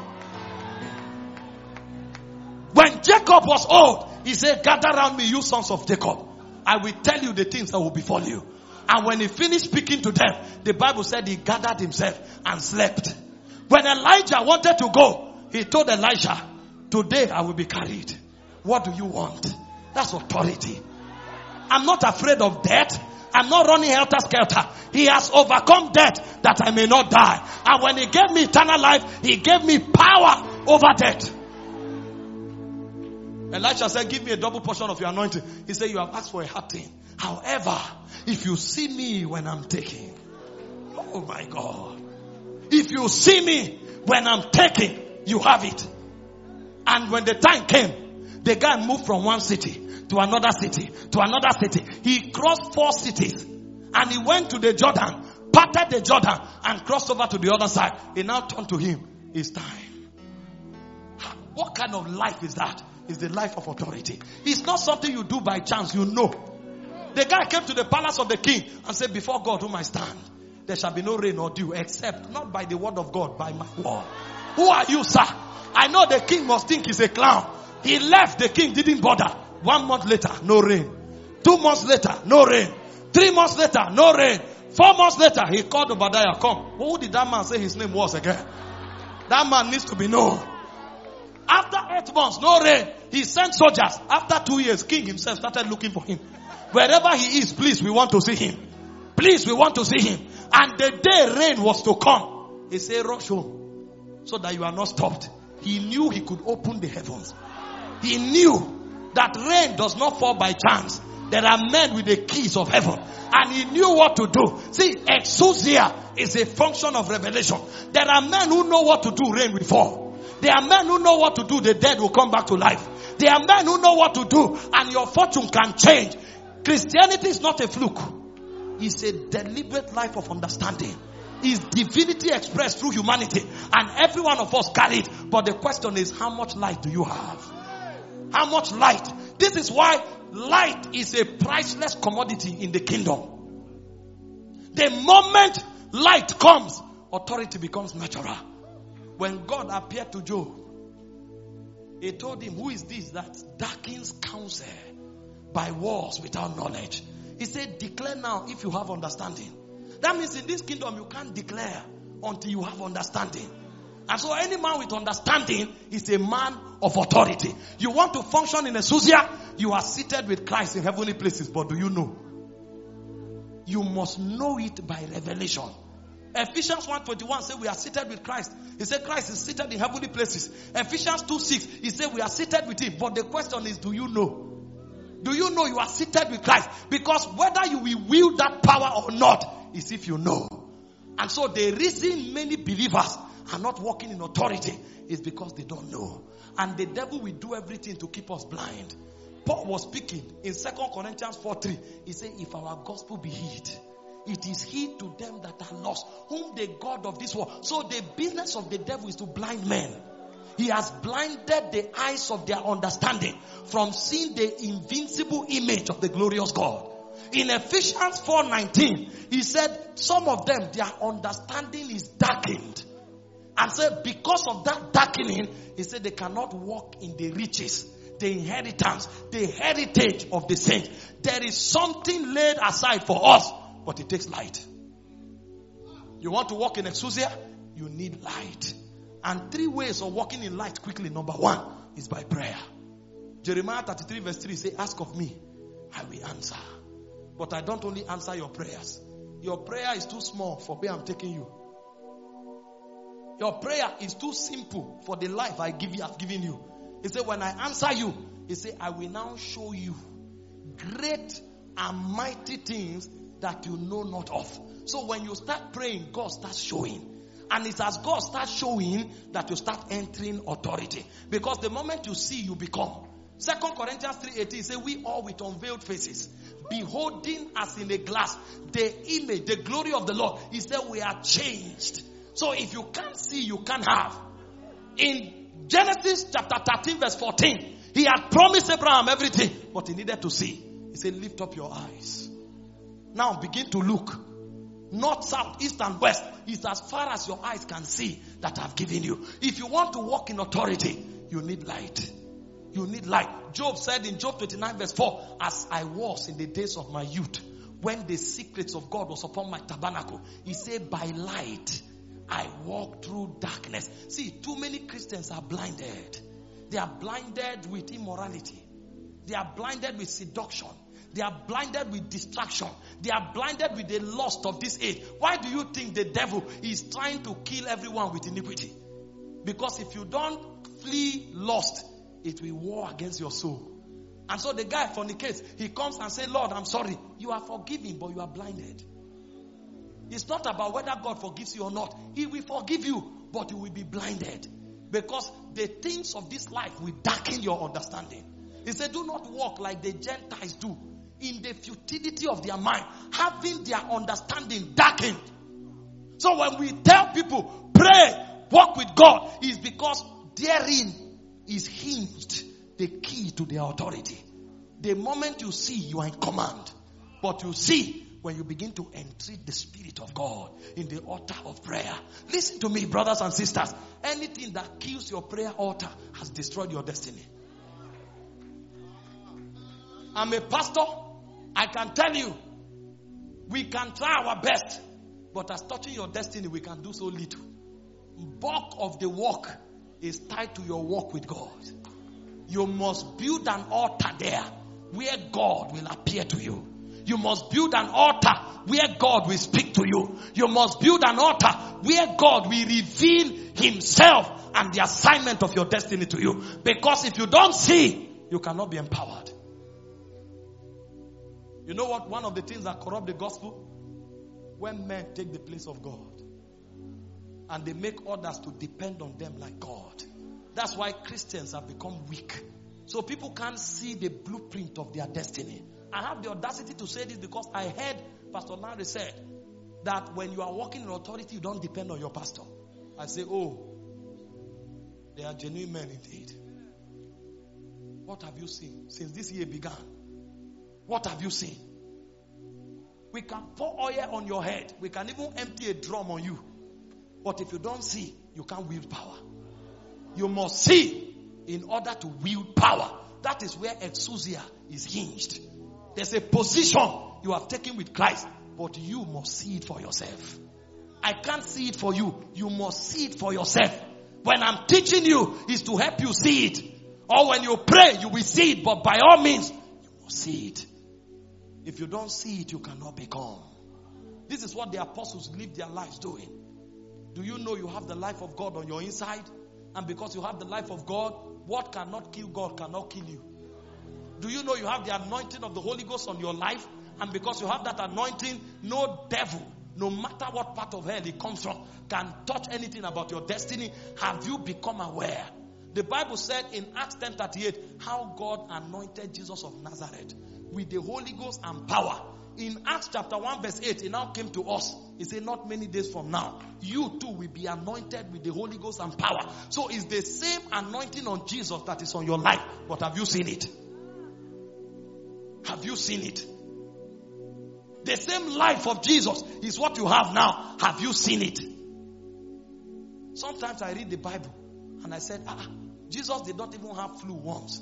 When Jacob was old, he said, gather around me, you sons of Jacob. I will tell you the things that will befall you. And when he finished speaking to them, the Bible said he gathered himself and slept. When Elijah wanted to go, he told Elisha, today I will be carried. What do you want? That's authority. I'm not afraid of death. I'm not running helter-skelter. He has overcome death that I may not die. And when he gave me eternal life, he gave me power over death. Elisha said, give me a double portion of your anointing. He said, you have asked for a hard thing. However, if you see me when I'm taking, oh my God. If you see me when I'm taking, you have it. And when the time came, the guy moved from one city to another city to another city. He crossed 4 cities and he went to the Jordan, parted the Jordan and crossed over to the other side. He now turned to him. It's time. What kind of life is that? It's the life of authority. It's not something you do by chance, you know. The guy came to the palace of the king and said, before God whom I stand, there shall be no rain or dew, except not by the word of God, by my word. Who are you, sir? I know the king must think he's a clown. He left, the king didn't bother. 1 month later, no rain. 2 months later, no rain. 3 months later, no rain. 4 months later, he called Obadiah, come. Who did that man say his name was again? That man needs to be known. After 8 months, no rain. He sent soldiers. After 2 years, king himself started looking for him. Wherever he is, please, we want to see him. Please, we want to see him. And the day rain was to come, he said, rush home so that you are not stopped. He knew he could open the heavens. He knew that rain does not fall by chance. There are men with the keys of heaven. And he knew what to do. See, exousia is a function of revelation. There are men who know what to do, rain will fall. There are men who know what to do, the dead will come back to life. There are men who know what to do, and your fortune can change. Christianity is not a fluke. It's a deliberate life of understanding. It's divinity expressed through humanity. And every one of us carry it. But the question is, how much light do you have? How much light? This is why light is a priceless commodity in the kingdom. The moment light comes, authority becomes natural. When God appeared to Job, he told him, who is this that darkens counsel by wars without knowledge? He said, declare now if you have understanding. That means in this kingdom you can't declare until you have understanding. And so any man with understanding is a man of authority. You want to function in exousia, you are seated with Christ in heavenly places. But do you know? You must know it by revelation. Ephesians 1:21 says we are seated with Christ. He said Christ is seated in heavenly places. Ephesians 2:6, he said we are seated with him. But the question is, do you know? Do you know you are seated with Christ? Because whether you will wield that power or not is if you know. And so the reason many believers are not walking in authority is because they don't know. And the devil will do everything to keep us blind. Paul was speaking in 2 Corinthians 4:3. He said, if our gospel be hid, it is hid to them that are lost, whom the God of this world. So the business of the devil is to blind men. He has blinded the eyes of their understanding from seeing the invincible image of the glorious God. In Ephesians 4:19, he said, some of them, their understanding is darkened. And said, because of that darkening, he said they cannot walk in the riches, the inheritance, the heritage of the saints. There is something laid aside for us, but it takes light. You want to walk in exousia? You need light. And 3 ways of walking in light quickly. Number 1 is by prayer. Jeremiah 33:3 says, ask of me, I will answer. But I don't only answer your prayers. Your prayer is too small for where I'm taking you. Your prayer is too simple for the life I've given you. He said, when I answer you, he said, I will now show you great and mighty things that you know not of. So when you start praying, God starts showing. And it's as God starts showing that you start entering authority. Because the moment you see, you become. 2 Corinthians 3:18 says, we all with unveiled faces, beholding as in a glass the image, the glory of the Lord. He said, we are changed. So if you can't see, you can't have. In Genesis chapter 13 verse 14, he had promised Abraham everything, but he needed to see. He said, lift up your eyes. Now begin to look. North, south, east and west. It's as far as your eyes can see that I've given you. If you want to walk in authority, you need light. You need light. Job said in Job 29 verse 4, as I was in the days of my youth, when the secrets of God was upon my tabernacle, he said, by light I walk through darkness. See, too many Christians are blinded. They are blinded with immorality. They are blinded with seduction. They are blinded with distraction. They are blinded with the lust of this age. Why do you think the devil is trying to kill everyone with iniquity? Because if you don't flee lust, it will war against your soul. And so the guy fornicates. He comes and says, Lord, I'm sorry. You are forgiven, but you are blinded. It's not about whether God forgives you or not. He will forgive you, but you will be blinded. Because the things of this life will darken your understanding. He said, do not walk like the Gentiles do, in the futility of their mind, having their understanding darkened. So when we tell people, pray, walk with God, it's because therein is hinged the key to their authority. The moment you see, you are in command. But you see, when you begin to entreat the Spirit of God in the altar of prayer. Listen to me, brothers and sisters. Anything that kills your prayer altar has destroyed your destiny. I'm a pastor. I can tell you, we can try our best. But as touching your destiny, we can do so little. Bulk of the work is tied to your walk with God. You must build an altar there where God will appear to you. You must build an altar where God will speak to you. You must build an altar where God will reveal himself and the assignment of your destiny to you. Because if you don't see, you cannot be empowered. You know what? One of the things that corrupt the gospel? When men take the place of God and they make others to depend on them like God. That's why Christians have become weak. So people can't see the blueprint of their destiny. I have the audacity to say this because I heard Pastor Larry said that when you are walking in authority, you don't depend on your pastor. I say, oh, they are genuine men indeed. What have you seen since this year began? What have you seen? We can pour oil on your head. We can even empty a drum on you. But if you don't see, you can't wield power. You must see in order to wield power. That is where exousia is hinged. There's a position you have taken with Christ, but you must see it for yourself. I can't see it for you. You must see it for yourself. When I'm teaching you, is to help you see it. Or when you pray, you will see it. But by all means, you must see it. If you don't see it, you cannot become. This is what the apostles lived their lives doing. Do you know you have the life of God on your inside? And because you have the life of God, what cannot kill God cannot kill you. Do you know you have the anointing of the Holy Ghost on your life? And because you have that anointing, no devil, no matter what part of hell it comes from, can touch anything about your destiny. Have you become aware? The Bible said in Acts 10:38, how God anointed Jesus of Nazareth with the Holy Ghost and power. In Acts chapter 1 verse 8, it now came to us. He said, not many days from now, you too will be anointed with the Holy Ghost and power. So it's the same anointing on Jesus that is on your life. But have you seen it? Have you seen it? The same life of Jesus is what you have now. Have you seen it? Sometimes I read the Bible and I said, Jesus did not even have flu once.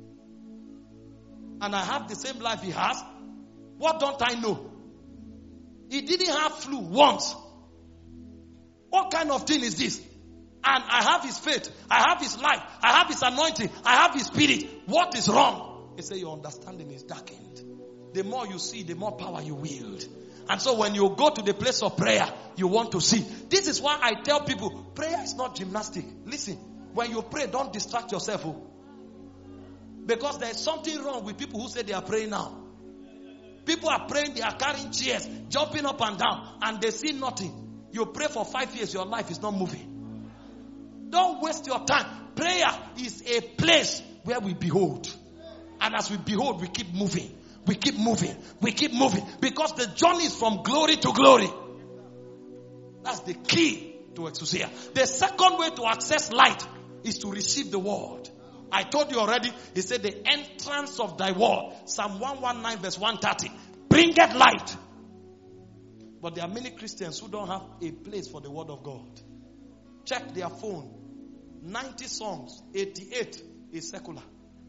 And I have the same life he has. What don't I know? He didn't have flu once. What kind of thing is this? And I have his faith. I have his life. I have his anointing. I have his spirit. What is wrong? He said your understanding is darkened. The more you see, the more power you wield. And so when you go to the place of prayer, you want to see. This is why I tell people, prayer is not gymnastic. Listen, when you pray, don't distract yourself. Because there is something wrong with people who say they are praying now. People are praying, they are carrying chairs, jumping up and down, and they see nothing. You pray for 5 years, your life is not moving. Don't waste your time. Prayer is a place where we behold. And as we behold, we keep moving. We keep moving. We keep moving. Because the journey is from glory to glory. That's the key to exousia. The second way to access light is to receive the word. I told you already, he said the entrance of thy word. Psalm 119 verse 130. Bringeth light. But there are many Christians who don't have a place for the word of God. Check their phone. 90 songs, 88 is secular.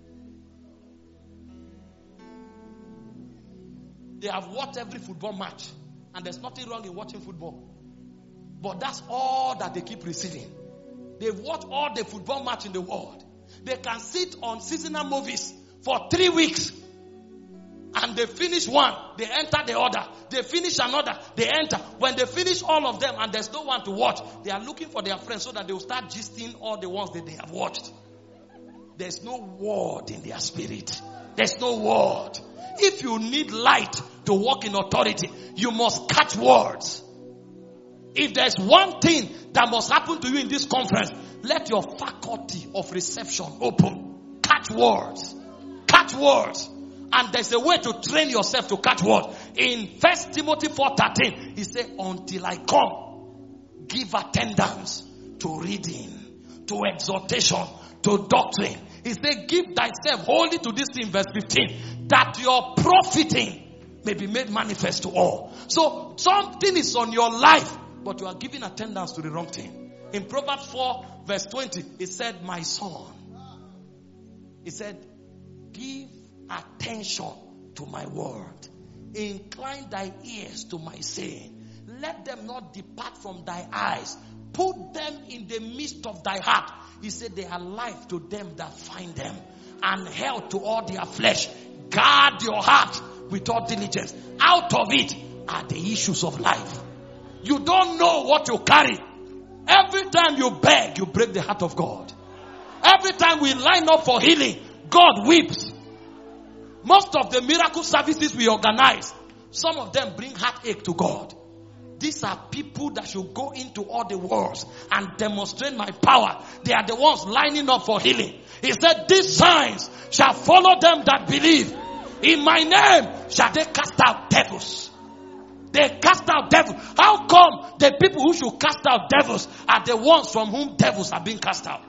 They have watched every football match. And there's nothing wrong in watching football. But that's all that they keep receiving. They've watched all the football match in the world. They can sit on seasonal movies for 3 weeks. And they finish one, they enter the other. They finish another, they enter. When they finish all of them and there's no one to watch, they are looking for their friends so that they will start gisting all the ones that they have watched. There's no word in their spirit.
There's no word. If you need light to walk in authority, you must catch words. If there's one thing that must happen to you in this conference, let your faculty of reception open. Catch words. Catch words. And there's a way to train yourself to catch words. In 1 Timothy 4:13, he said, until I come, give attendance to reading, to exhortation, to doctrine. He said, give thyself wholly to this thing, verse 15, that your profiting may be made manifest to all. So something is on your life, but you are giving attendance to the wrong thing. In Proverbs 4 verse 20, it said, my son, it said, give attention to my word. Incline thy ears to my saying. Let them not depart from thy eyes. Put them in the midst of thy heart. He said, they are life to them that find them, and health to all their flesh. Guard your heart with all diligence. Out of it are the issues of life. You don't know what you carry. Every time you beg, you break the heart of God. Every time we line up for healing, God weeps. Most of the miracle services we organize, some of them bring heartache to God. These are people that should go into all the worlds and demonstrate my power. They are the ones lining up for healing. He said, these signs shall follow them that believe. In my name shall they cast out devils. They cast out devils. How come the people who should cast out devils are the ones from whom devils are being cast out?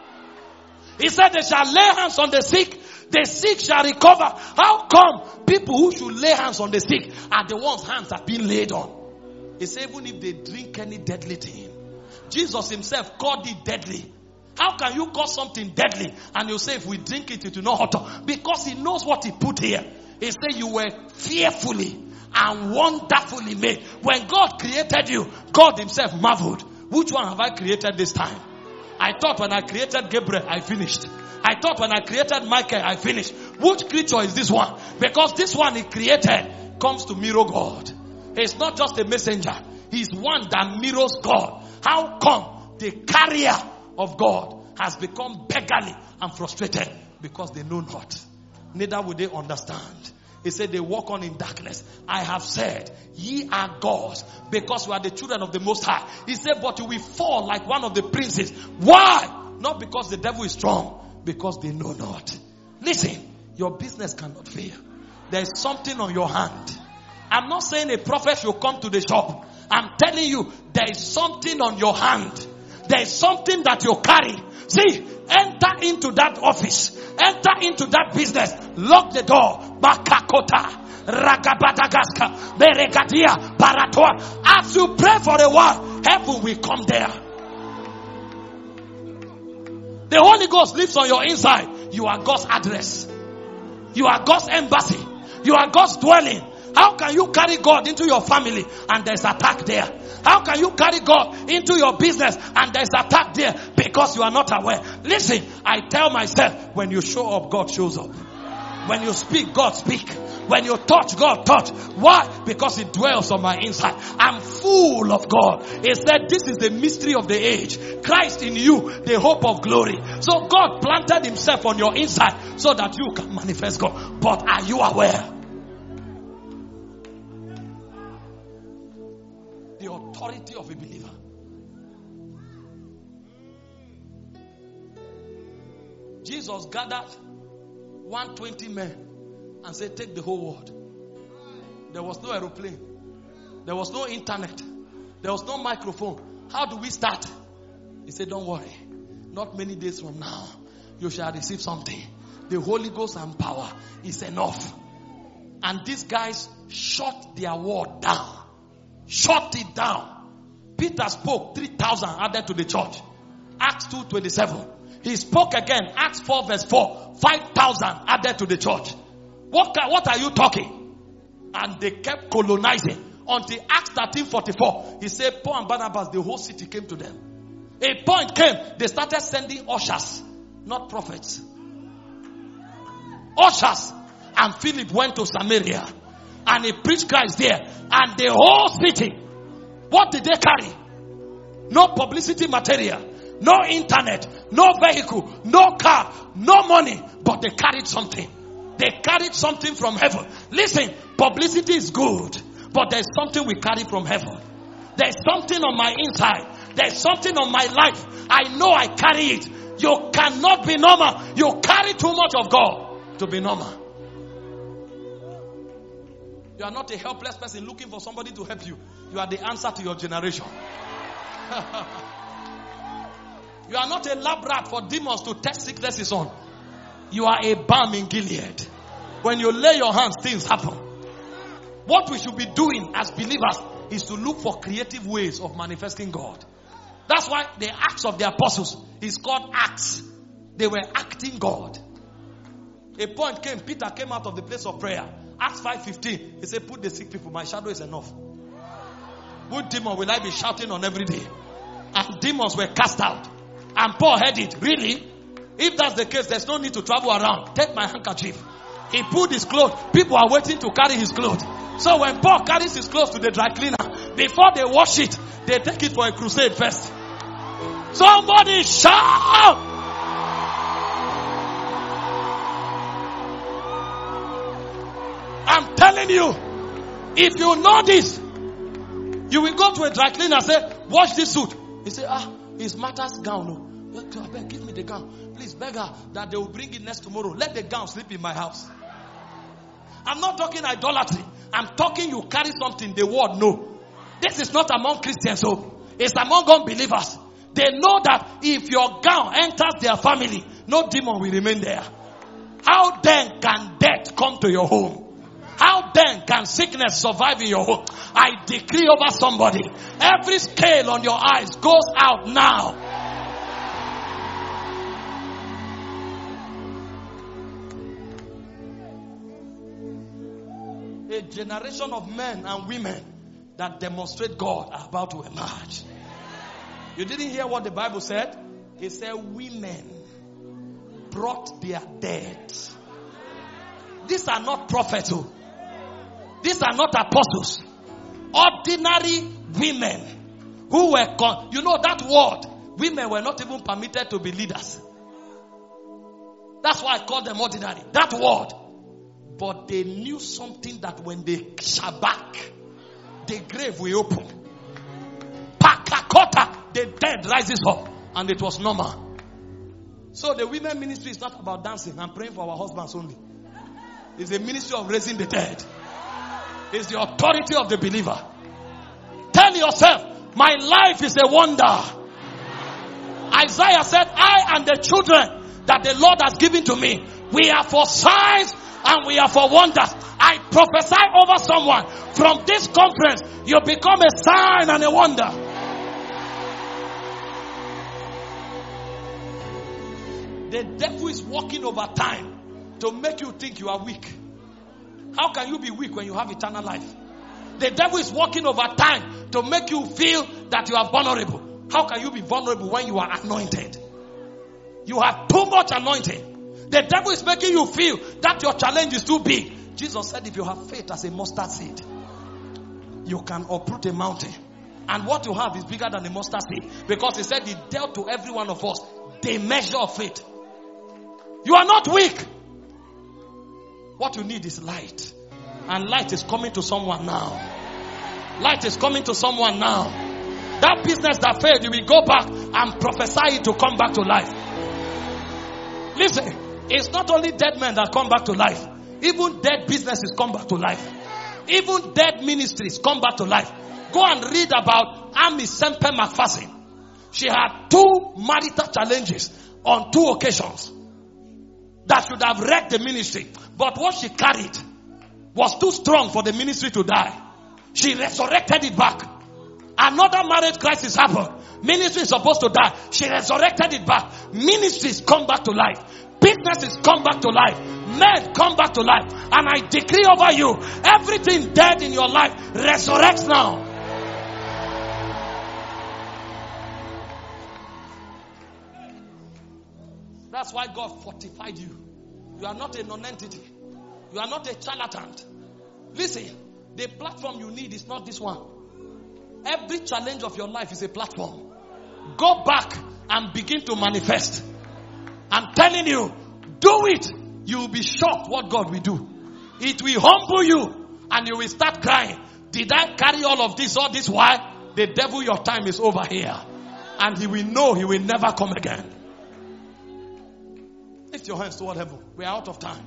He said they shall lay hands on the sick shall recover. How come people who should lay hands on the sick are the ones hands are being laid on? He said even if they drink any deadly thing, Jesus himself called it deadly. How can you call something deadly and you say if we drink it, it will not hurt us? Because he knows what he put here. He said you were fearfully and wonderfully made. When God created you, God himself marveled. Which one have I created this time? I thought when I created Gabriel, I finished. I thought when I created Michael, I finished. Which creature is this one? Because this one he created comes to mirror God. He's not just a messenger. He's one that mirrors God. How come the carrier of God has become beggarly and frustrated? Because they know not. Neither will they understand. He said they walk on in darkness. I have said, ye are gods, because we are the children of the Most High. He said, but you will fall like one of the princes. Why? Not because the devil is strong, because they know not. Listen, your business cannot fail. There is something on your hand. I'm not saying a prophet should come to the shop. I'm telling you, there is something on your hand. There is something that you carry. See, enter into that office. Enter into that business. Lock the door. Bakakota. Ragabadagaska. Beregadia. Paratoa. As you pray for a while, heaven will come there. The Holy Ghost lives on your inside. You are God's address. You are God's embassy. You are God's dwelling. How can you carry God into your family and there's attack there? How can you carry God into your business and there's attack there? Because you are not aware. Listen, I tell myself, when you show up, God shows up. When you speak, God speak. When you touch, God touch. Why? Because He dwells on my inside. I'm full of God. He said, this is the mystery of the age. Christ in you, the hope of glory. So God planted Himself on your inside so that you can manifest God. But are you aware? The authority of a believer. Jesus gathered 120 men and said, take the whole world. There was no aeroplane. There was no internet. There was no microphone. How do we start? He said, don't worry. Not many days from now, you shall receive something. The Holy Ghost and power is enough. And these guys shut their word down. Shut it down. Peter spoke, 3,000 added to the church. Acts 2:27. He spoke again, Acts 4 verse 4. 5,000 added to the church. What are you talking? And they kept colonizing until Acts 13:44. He said, Paul and Barnabas, the whole city came to them. A point came, they started sending ushers, not prophets. Ushers. And Philip went to Samaria and he preached Christ there. And the whole city, what did they carry? No publicity material, no internet, no vehicle, no car, no money, but they carried something. They carried something from heaven. Listen, publicity is good, but there's something we carry from heaven. There's something on my inside. There's something on my life. I know I carry it. You cannot be normal. You carry too much of God to be normal. You are not a helpless person looking for somebody to help you. You are the answer to your generation. You are not a lab rat for demons to test sicknesses on. You are a balm in Gilead. When you lay your hands, things happen. What we should be doing as believers is to look for creative ways of manifesting God. That's why the Acts of the Apostles is called Acts. They were acting God. A point came, Peter came out of the place of prayer. Acts 5:15, he said, put the sick people, my shadow is enough. What demon will I be shouting on every day? And demons were cast out. And Paul heard it. Really? If that's the case, there's no need to travel around. Take my handkerchief. He pulled his clothes. People are waiting to carry his clothes. So when Paul carries his clothes to the dry cleaner, before they wash it, they take it for a crusade first. Somebody shout! I'm telling you, if you know this, you will go to a dry cleaner and say, wash this suit. He say, it's Martha's gown. No. Give me the gown. Please beg her that they will bring it next tomorrow. Let the gown sleep in my house. I'm not talking idolatry. I'm talking you carry something the world know. This is not among Christians, so it's among unbelievers. They know that if your gown enters their family, no demon will remain there. How then can death come to your home? How then can sickness survive in your home? I decree over somebody, every scale on your eyes goes out now. A generation of men and women that demonstrate God are about to emerge. You didn't hear what the Bible said? It said women brought their dead. These are not prophets. These are not apostles. Ordinary women who were you know that word, women were not even permitted to be leaders. That's why I call them ordinary. That word. But they knew something that when they shabak, the grave will open. Pakakota, the dead rises up. And it was normal. So the women ministry is not about dancing and praying for our husbands only. It's a ministry of raising the dead. It's the authority of the believer. Tell yourself, my life is a wonder. Isaiah said, I and the children that the Lord has given to me, we are for signs and we are for wonders. I prophesy over someone. From this conference, you become a sign and a wonder. The devil is working over time to make you think you are weak. How can you be weak when you have eternal life? The devil is working over time to make you feel that you are vulnerable. How can you be vulnerable when you are anointed? You have too much anointing. The devil is making you feel that your challenge is too big. Jesus said if you have faith as a mustard seed, you can uproot a mountain. And what you have is bigger than a mustard seed. Because he said he dealt to every one of us the measure of faith. You are not weak. What you need is light. And light is coming to someone now. Light is coming to someone now. That business that failed, you will go back and prophesy it to come back to life. Listen, it's not only dead men that come back to life. Even dead businesses come back to life. Even dead ministries come back to life. Go and read about Amy Sempe McPherson. She had 2 marital challenges on 2 occasions that should have wrecked the ministry. But what she carried was too strong for the ministry to die. She resurrected it back. Another marriage crisis happened. Ministry is supposed to die. She resurrected it back. Ministries come back to life. Businesses come back to life. Men come back to life. And I decree over you, everything dead in your life resurrects now. That's why God fortified you. You are not a non-entity. You are not a charlatan. Listen, the platform you need is not this one. Every challenge of your life is a platform. Go back and begin to manifest. I'm telling you, do it. You will be shocked what God will do. It will humble you and you will start crying. Did I carry all of this all this while? The devil, your time is over here. And he will know he will never come again. Lift your hands toward heaven. We are out of time.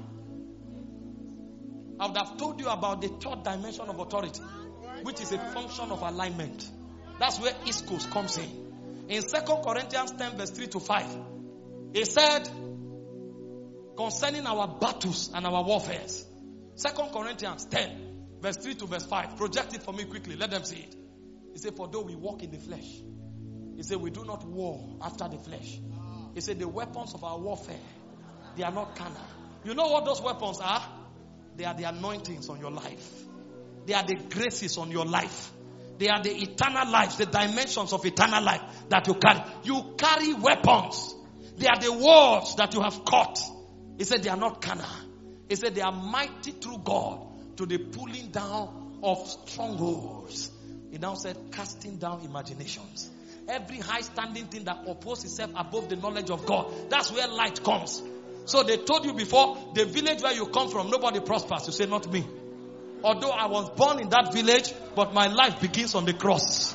I would have told you about the third dimension of authority, which is a function of alignment. That's where East Coast comes in. In 2 Corinthians 10 verse 3 to 5, he said, concerning our battles and our warfares. 2 Corinthians 10 verse 3 to verse 5. Project it for me quickly. Let them see it. He said, for though we walk in the flesh, he said, we do not war after the flesh. He said, the weapons of our warfare, they are not carnal. You know what those weapons are? They are the anointings on your life. They are the graces on your life. They are the eternal life, the dimensions of eternal life that you carry. You carry weapons. They are the words that you have caught. He said they are not carnal. He said they are mighty through God to the pulling down of strongholds. He now said casting down imaginations. Every high standing thing that opposes itself above the knowledge of God. That's where light comes. So they told you before, the village where you come from, nobody prospers. You say, not me. Although I was born in that village, but my life begins on the cross.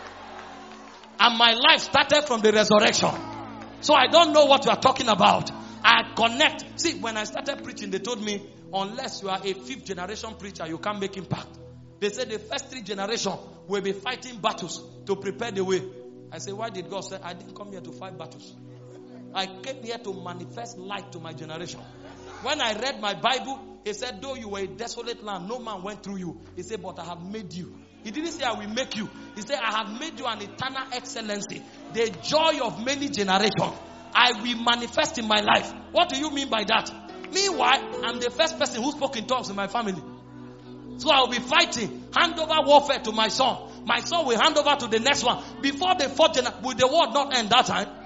And my life started from the resurrection. So I don't know what you are talking about. I connect. See, when I started preaching, they told me, unless you are a 5th generation preacher, you can't make impact. They said the first 3 generations will be fighting battles to prepare the way. I said, why did God say, I didn't come here to fight battles. I came here to manifest light to my generation. When I read my Bible, he said, though you were a desolate land, no man went through you. He said, but I have made you. He didn't say I will make you. He said, I have made you an eternal excellency. The joy of many generations. I will manifest in my life. What do you mean by that? Meanwhile, I'm the first person who spoke in tongues in my family. So I will be fighting, hand over warfare to my son. My son will hand over to the next one. Before the 4th generation, will the world not end that time?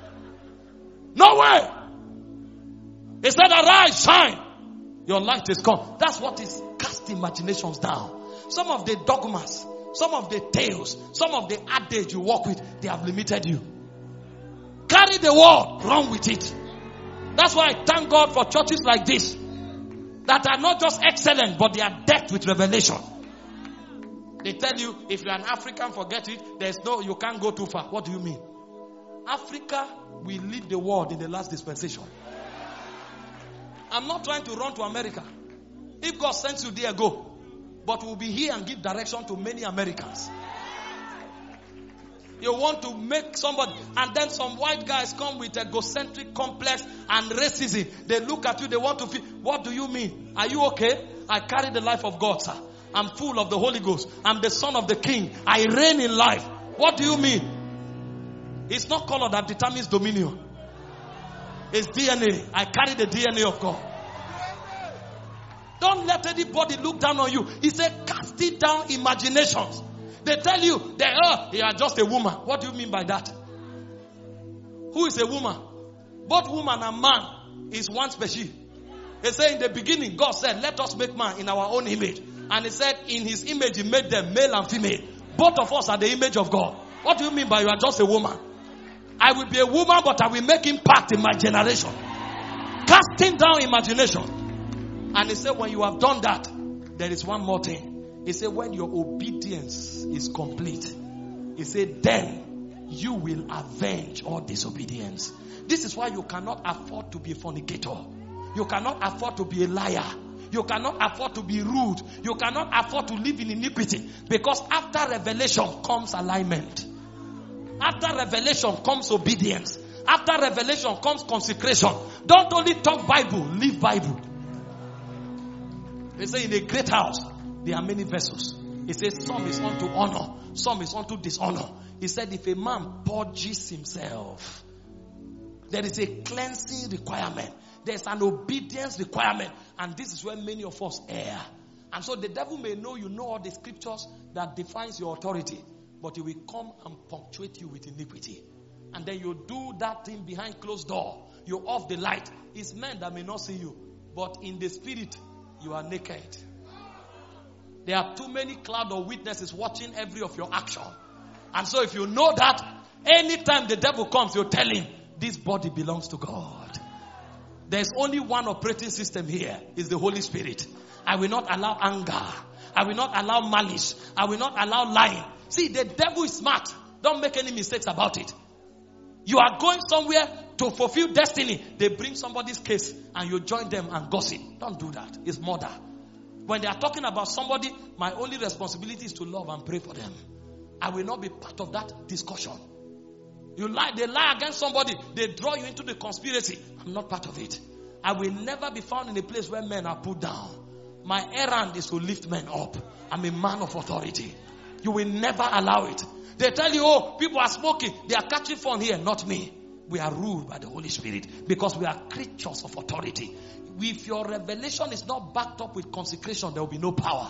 No way. He said, arise, shine. Your light is come. That's what is cast imaginations down. Some of the dogmas, some of the tales, some of the adage you walk with, they have limited you. Carry the word, run with it. That's why I thank God for churches like this that are not just excellent, but they are decked with revelation. They tell you, if you're an African, forget it. You can't go too far. What do you mean? Africa will lead the world in the last dispensation. I'm not trying to run to America. If God sends you there, go. But we'll be here and give direction to many Americans. You want to make somebody, and then some white guys come with egocentric complex and racism. They look at you, they want to feel, what do you mean? Are you okay? I carry the life of God, sir. I'm full of the Holy Ghost. I'm the son of the King. I reign in life. What do you mean? It's not color that determines dominion. It's DNA. I carry the DNA of God. Don't let anybody look down on you. He said, cast it down imaginations. They tell you, you are just a woman. What do you mean by that? Who is a woman? Both woman and man is one species. He said in the beginning, God said, let us make man in our own image. And he said, in his image, he made them male and female. Both of us are the image of God. What do you mean by you are just a woman? I will be a woman, but I will make impact in my generation. Casting down imagination. And he said, when you have done that, there is one more thing. He said, when your obedience is complete, he said, then you will avenge all disobedience. This is why you cannot afford to be a fornicator. You cannot afford to be a liar. You cannot afford to be rude. You cannot afford to live in iniquity. Because after revelation comes alignment. After revelation comes obedience. After revelation comes consecration. Don't only talk Bible, live Bible. They say in a great house, there are many vessels. He says some is unto honor, some is unto dishonor. He said if a man purges himself, there is a cleansing requirement. There's an obedience requirement. And this is where many of us err. And so the devil may know you know all the scriptures that defines your authority, but he will come and punctuate you with iniquity. And then you do that thing behind closed door. You off the light. It's men that may not see you, but in the spirit, you are naked. There are too many cloud of witnesses watching every of your action. And so if you know that, anytime the devil comes, you tell him, this body belongs to God. There's only one operating system here. It's the Holy Spirit. I will not allow anger. I will not allow malice. I will not allow lying. See, the devil is smart. Don't make any mistakes about it. You are going somewhere to fulfill destiny. They bring somebody's case and you join them and gossip. Don't do that. It's murder. When they are talking about somebody, my only responsibility is to love and pray for them. I will not be part of that discussion. You lie, they lie against somebody, they draw you into the conspiracy. I'm not part of it. I will never be found in a place where men are put down. My errand is to lift men up. I'm a man of authority. You will never allow it. They tell you, oh, people are smoking, they are catching fun here. Not me. We are ruled by the Holy Spirit because we are creatures of authority. If your revelation is not backed up with consecration, there will be no power.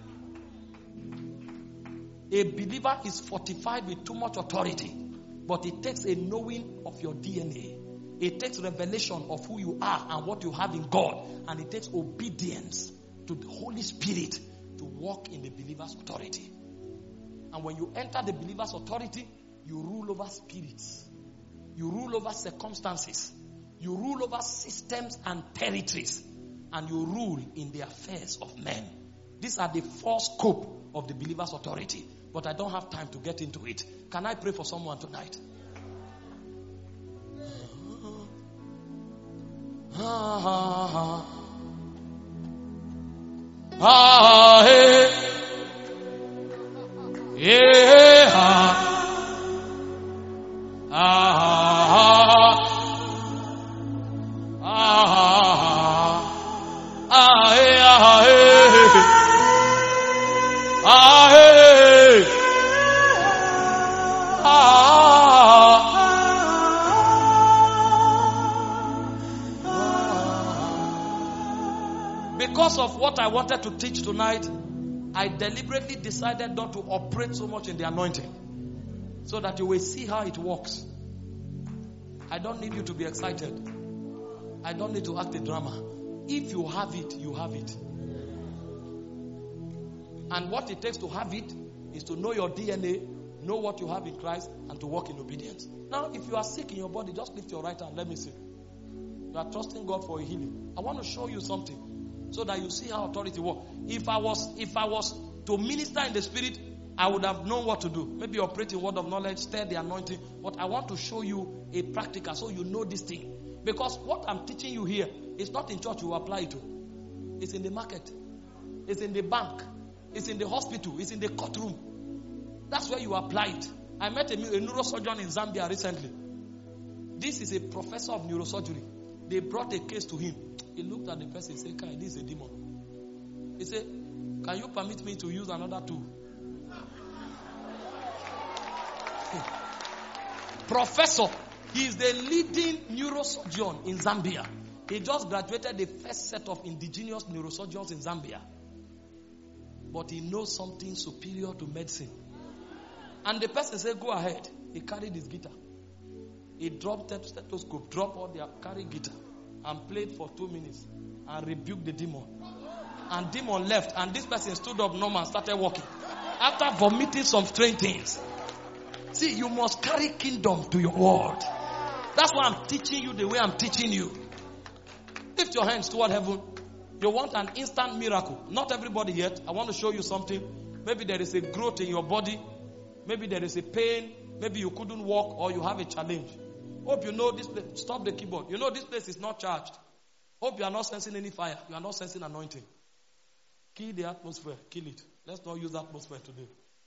A believer is fortified with too much authority, but it takes a knowing of your DNA. It takes revelation of who you are and what you have in God, and it takes obedience to the Holy Spirit to walk in the believer's authority. And when you enter the believer's authority, you rule over spirits. You rule over circumstances. You rule over systems and territories. And you rule in the affairs of men. These are the four scope of the believer's authority. But I don't have time to get into it. Can I pray for someone tonight? Because of what I wanted to teach tonight, I deliberately decided not to operate so much in the anointing, so that you will see how it works. I don't need you to be excited. I don't need to act a drama. If you have it, you have it. And what it takes to have it is to know your DNA, know what you have in Christ, and to walk in obedience. Now, if you are sick in your body, just lift your right hand. Let me see. You are trusting God for a healing. I want to show you something so that you see how authority works. If I was to minister in the spirit, I would have known what to do. Maybe operate in word of knowledge, stir the anointing. But I want to show you a practical so you know this thing. Because what I'm teaching you here is not in church you apply it to. It's in the market. It's in the bank. It's in the hospital. It's in the courtroom. That's where you apply it. I met a neurosurgeon in Zambia recently. This is a professor of neurosurgery. They brought a case to him. He looked at the person and said, "Kai, this is a demon." He said, "Can you permit me to use another tool?" Professor, he is the leading neurosurgeon in Zambia. He just graduated the first set of indigenous neurosurgeons in Zambia. But he knows something superior to medicine. And the person said, "Go ahead." He carried his guitar. He dropped the stethoscope, dropped all their carry guitar, and played for 2 minutes and rebuked the demon. And demon left, and this person stood up normal and started walking. After vomiting some strange things. See, you must carry kingdom to your world. That's why I'm teaching you the way I'm teaching you. Lift your hands toward heaven. You want an instant miracle. Not everybody yet. I want to show you something. Maybe there is a growth in your body. Maybe there is a pain. Maybe you couldn't walk or you have a challenge. Hope you know this place. Stop the keyboard. You know this place is not charged. Hope you are not sensing any fire. You are not sensing anointing. Kill the atmosphere. Kill it. Let's not use atmosphere today.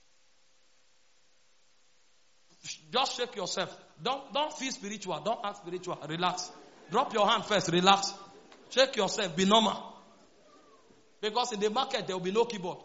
Just shake yourself. Don't feel spiritual. Don't act spiritual. Relax. Drop your hand first. Relax. Shake yourself. Be normal. Because in the market there will be no keyboard.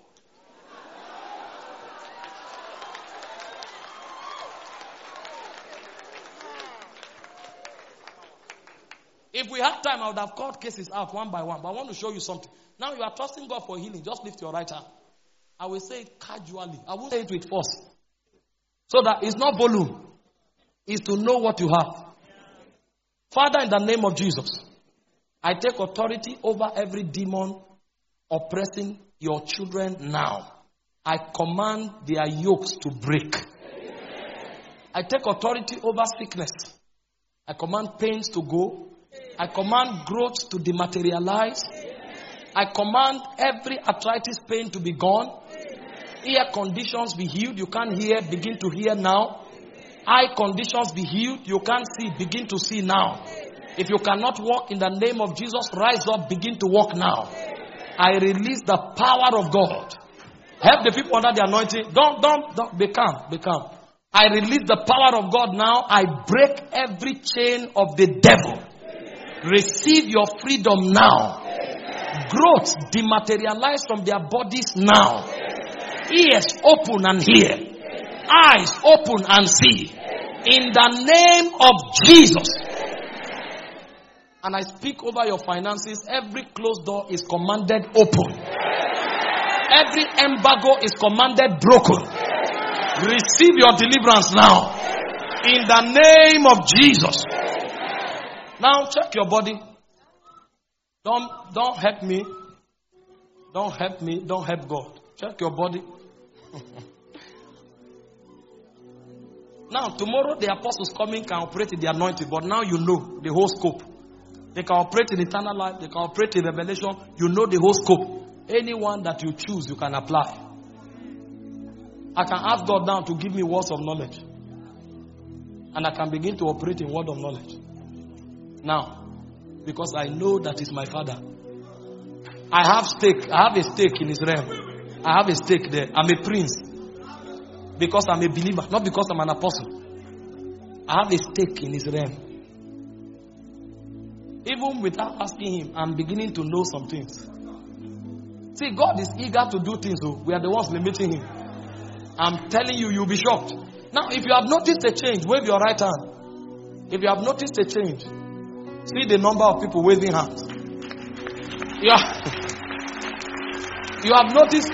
If we had time, I would have called cases out one by one. But I want to show you something. Now you are trusting God for healing. Just lift your right hand. I will say it casually. I won't say it with force. So that it's not volume. It's to know what you have. Father, in the name of Jesus, I take authority over every demon oppressing your children now. I command their yokes to break. I take authority over sickness. I command pains to go. I command growth to dematerialize. I command every arthritis pain to be gone. Ear conditions be healed. You can't hear, begin to hear now. Eye conditions be healed. You can't see, begin to see now. If you cannot walk in the name of Jesus, rise up, begin to walk now. I release the power of God. Help the people under the anointing. Don't be calm, be calm. I release the power of God now. I break every chain of the devil. Receive your freedom now. Growth dematerialize from their bodies now. Ears open and hear. Eyes open and see. In the name of Jesus. And I speak over your finances. Every closed door is commanded open. Every embargo is commanded broken. Receive your deliverance now. In the name of Jesus. Now check your body. Don't help me. Don't help me. Don't help God. Check your body. Now tomorrow the apostles coming can operate in the anointing. But now you know the whole scope. They can operate in eternal life. They can operate in revelation. You know the whole scope. Anyone that you choose, you can apply. I can ask God now to give me words of knowledge. And I can begin to operate in word of knowledge. Now. Because I know that is my Father. I have stake. I have a stake in His realm. I have a stake there. I'm a prince. Because I'm a believer. Not because I'm an apostle. I have a stake in His realm. Even without asking Him, I'm beginning to know some things. See, God is eager to do things. So we are the ones limiting Him. I'm telling you, you'll be shocked. Now, if you have noticed a change, wave your right hand. If you have noticed a change, see the number of people waving hands. Yeah. You have noticed,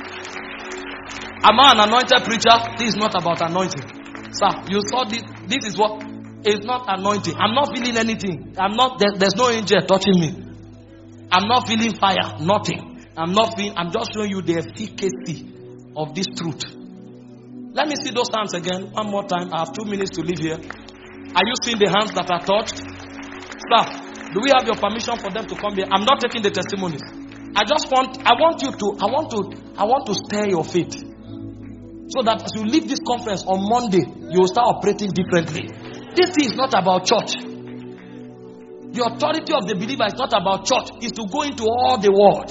am I an anointed preacher? This is not about anointing. Sir, you saw this. This is what is not anointing. I'm not feeling anything. There's no angel touching me. I'm not feeling fire. Nothing. I'm just showing you the efficacy of this truth. Let me see those hands again. One more time. I have 2 minutes to leave here. Are you seeing the hands that are touched? Sir, do we have your permission for them to come here? I'm not taking the testimonies. I want to stir your faith. So that as you leave this conference on Monday, you will start operating differently. This is not about church. The authority of the believer is not about church. It's to go into all the world.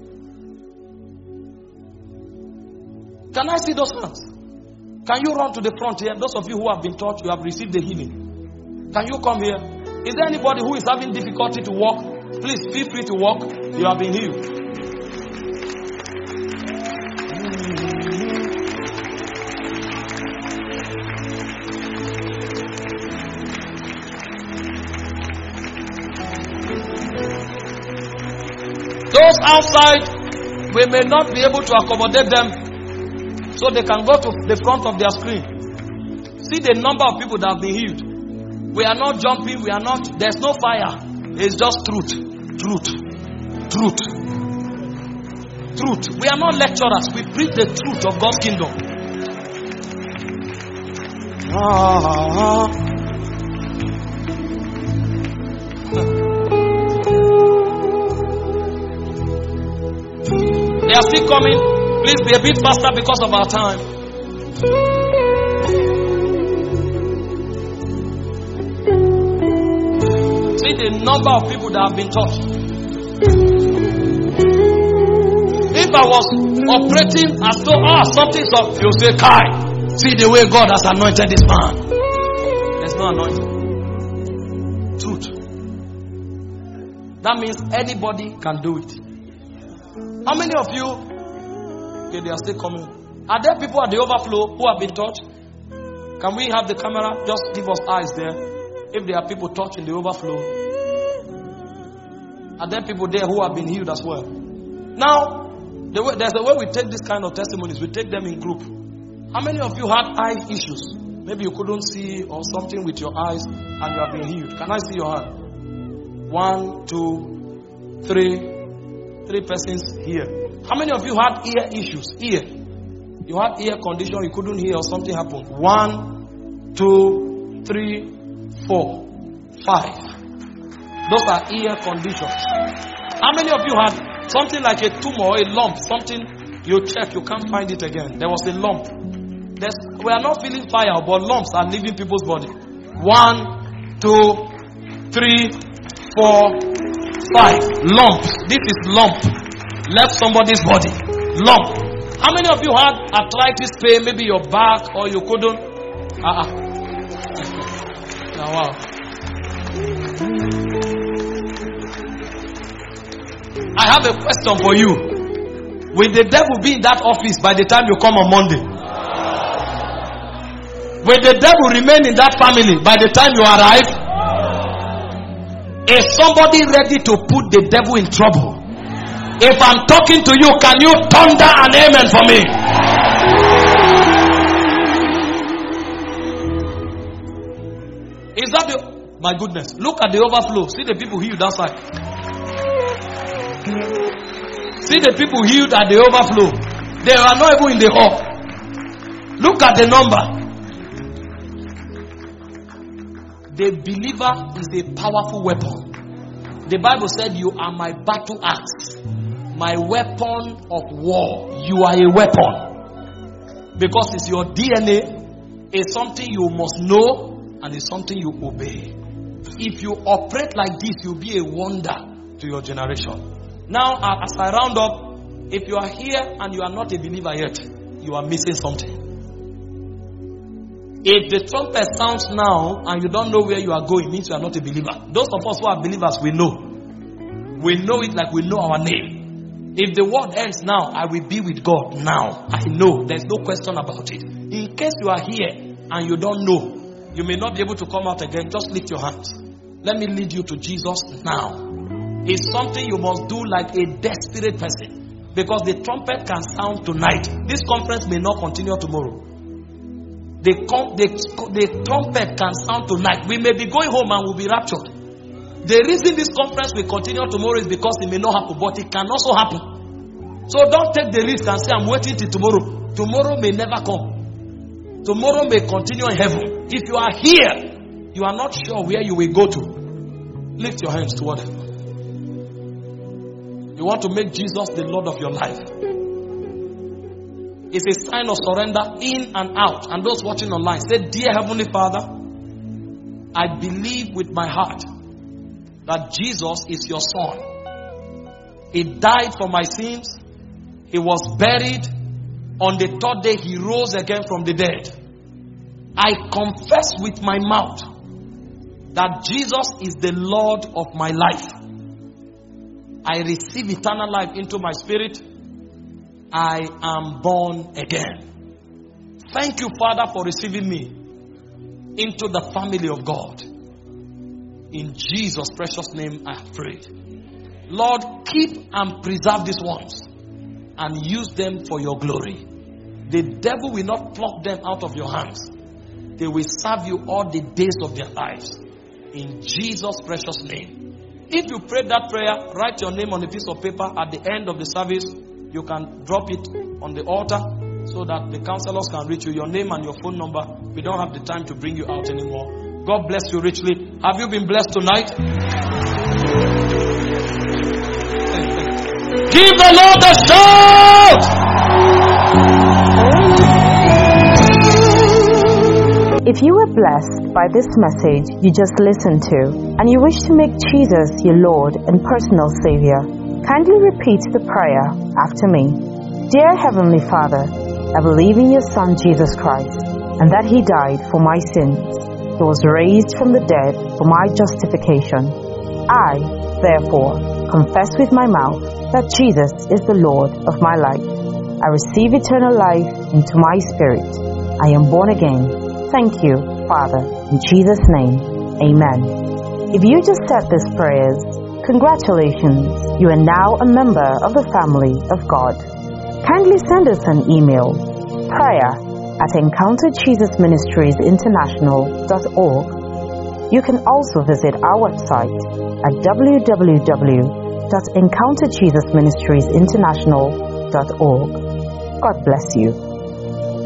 Can I see those hands? Can you run to the front here? Those of you who have been touched, you have received the healing. Can you come here? Is there anybody who is having difficulty to walk? Please feel free to walk. You have been healed. Those outside, we may not be able to accommodate them, so they can go to the front of their screen. See the number of people that have been healed. We are not jumping. There's no fire. It's just truth. Truth. We are not lecturers. We preach the truth of God's kingdom. They are still coming. Please be a bit faster because of our time. See the number of people that have been touched. If I was operating as though something's up, you'll say, Kai, see the way God has anointed this man. There's no anointing. Truth. That means anybody can do it. How many of you? Okay, they are still coming. Are there people at the overflow who have been touched? Can we have the camera? Just give us eyes there. If there are people touched in the overflow. Are there people there who have been healed as well? Now, there's a way we take this kind of testimonies. We take them in group. How many of you had eye issues? Maybe you couldn't see or something with your eyes and you have been healed. Can I see your hand? 1, 2, 3. 3 persons here. How many of you had ear issues? Ear. You had ear condition, you couldn't hear or something happened. 1, 2, 3, 4, 5. Those are ear conditions. How many of you had something like a tumor, a lump, something you check, you can't find it again? There was a lump. We are not feeling fire, but lumps are leaving people's body. 1, 2, 3, 4, 5. Lumps. This is lump. Left somebody's body. Lump. How many of you had arthritis pain, maybe your back or you couldn't? Oh, wow. I have a question for you. Will the devil be in that office by the time you come on Monday? Will the devil remain in that family by the time you arrive? Is somebody ready to put the devil in trouble? If I'm talking to you, can you thunder an amen for me? Is that the... My goodness. Look at the overflow. See the people healed outside. See the people healed at the overflow. They are not even in the hall. Look at the number. The believer is a powerful weapon. The Bible said, you are my battle axe, my weapon of war. You are a weapon. Because it's your DNA. It's something you must know, and it's something you obey. If you operate like this, you'll be a wonder to your generation. Now, as I round up, if you are here and you are not a believer yet, you are missing something. If the trumpet sounds now and you don't know where you are going, it means you are not a believer. Those of us who are believers, we know. We know it like we know our name. If the world ends now, I will be with God now. I know. There's no question about it. In case you are here and you don't know, you may not be able to come out again. Just lift your hands. Let me lead you to Jesus now. It's something you must do like a desperate person. Because the trumpet can sound tonight. This conference may not continue tomorrow. The trumpet can sound tonight. We may be going home and we'll be raptured. The reason this conference will continue tomorrow is because it may not happen, but it can also happen. So don't take the risk and say, I'm waiting till tomorrow. Tomorrow may never come. Tomorrow may continue in heaven. If you are here, you are not sure where you will go to. Lift your hands toward heaven. You want to make Jesus the Lord of your life. It's a sign of surrender in and out. And those watching online, say, Dear Heavenly Father, I believe with my heart that Jesus is your Son. He died for my sins. He was buried. On the third day, He rose again from the dead. I confess with my mouth that Jesus is the Lord of my life. I receive eternal life into my spirit. I am born again. Thank you, Father, for receiving me into the family of God. In Jesus' precious name I have prayed. Lord, keep and preserve these ones and use them for your glory. The devil will not pluck them out of your hands. They will serve you all the days of their lives. In Jesus' precious name. If you prayed that prayer, write your name on a piece of paper at the end of the service. You can drop it on the altar so that the counselors can reach you. Your name and your phone number. We don't have the time to bring you out anymore. God bless you richly. Have you been blessed tonight? Give the Lord a shout!
If you were blessed by this message you just listened to, and you wish to make Jesus your Lord and personal Savior, kindly repeat the prayer after me. Dear Heavenly Father, I believe in your Son Jesus Christ, and that He died for my sins. He was raised from the dead for my justification. I, therefore, confess with my mouth that Jesus is the Lord of my life. I receive eternal life into my spirit. I am born again. Thank you, Father, in Jesus' name. Amen. If you just said these prayers, congratulations, you are now a member of the family of God. Kindly send us an email, prayer@encounterjesusministriesinternational.org. You can also visit our website at www.encounterjesusministriesinternational.org. God bless you.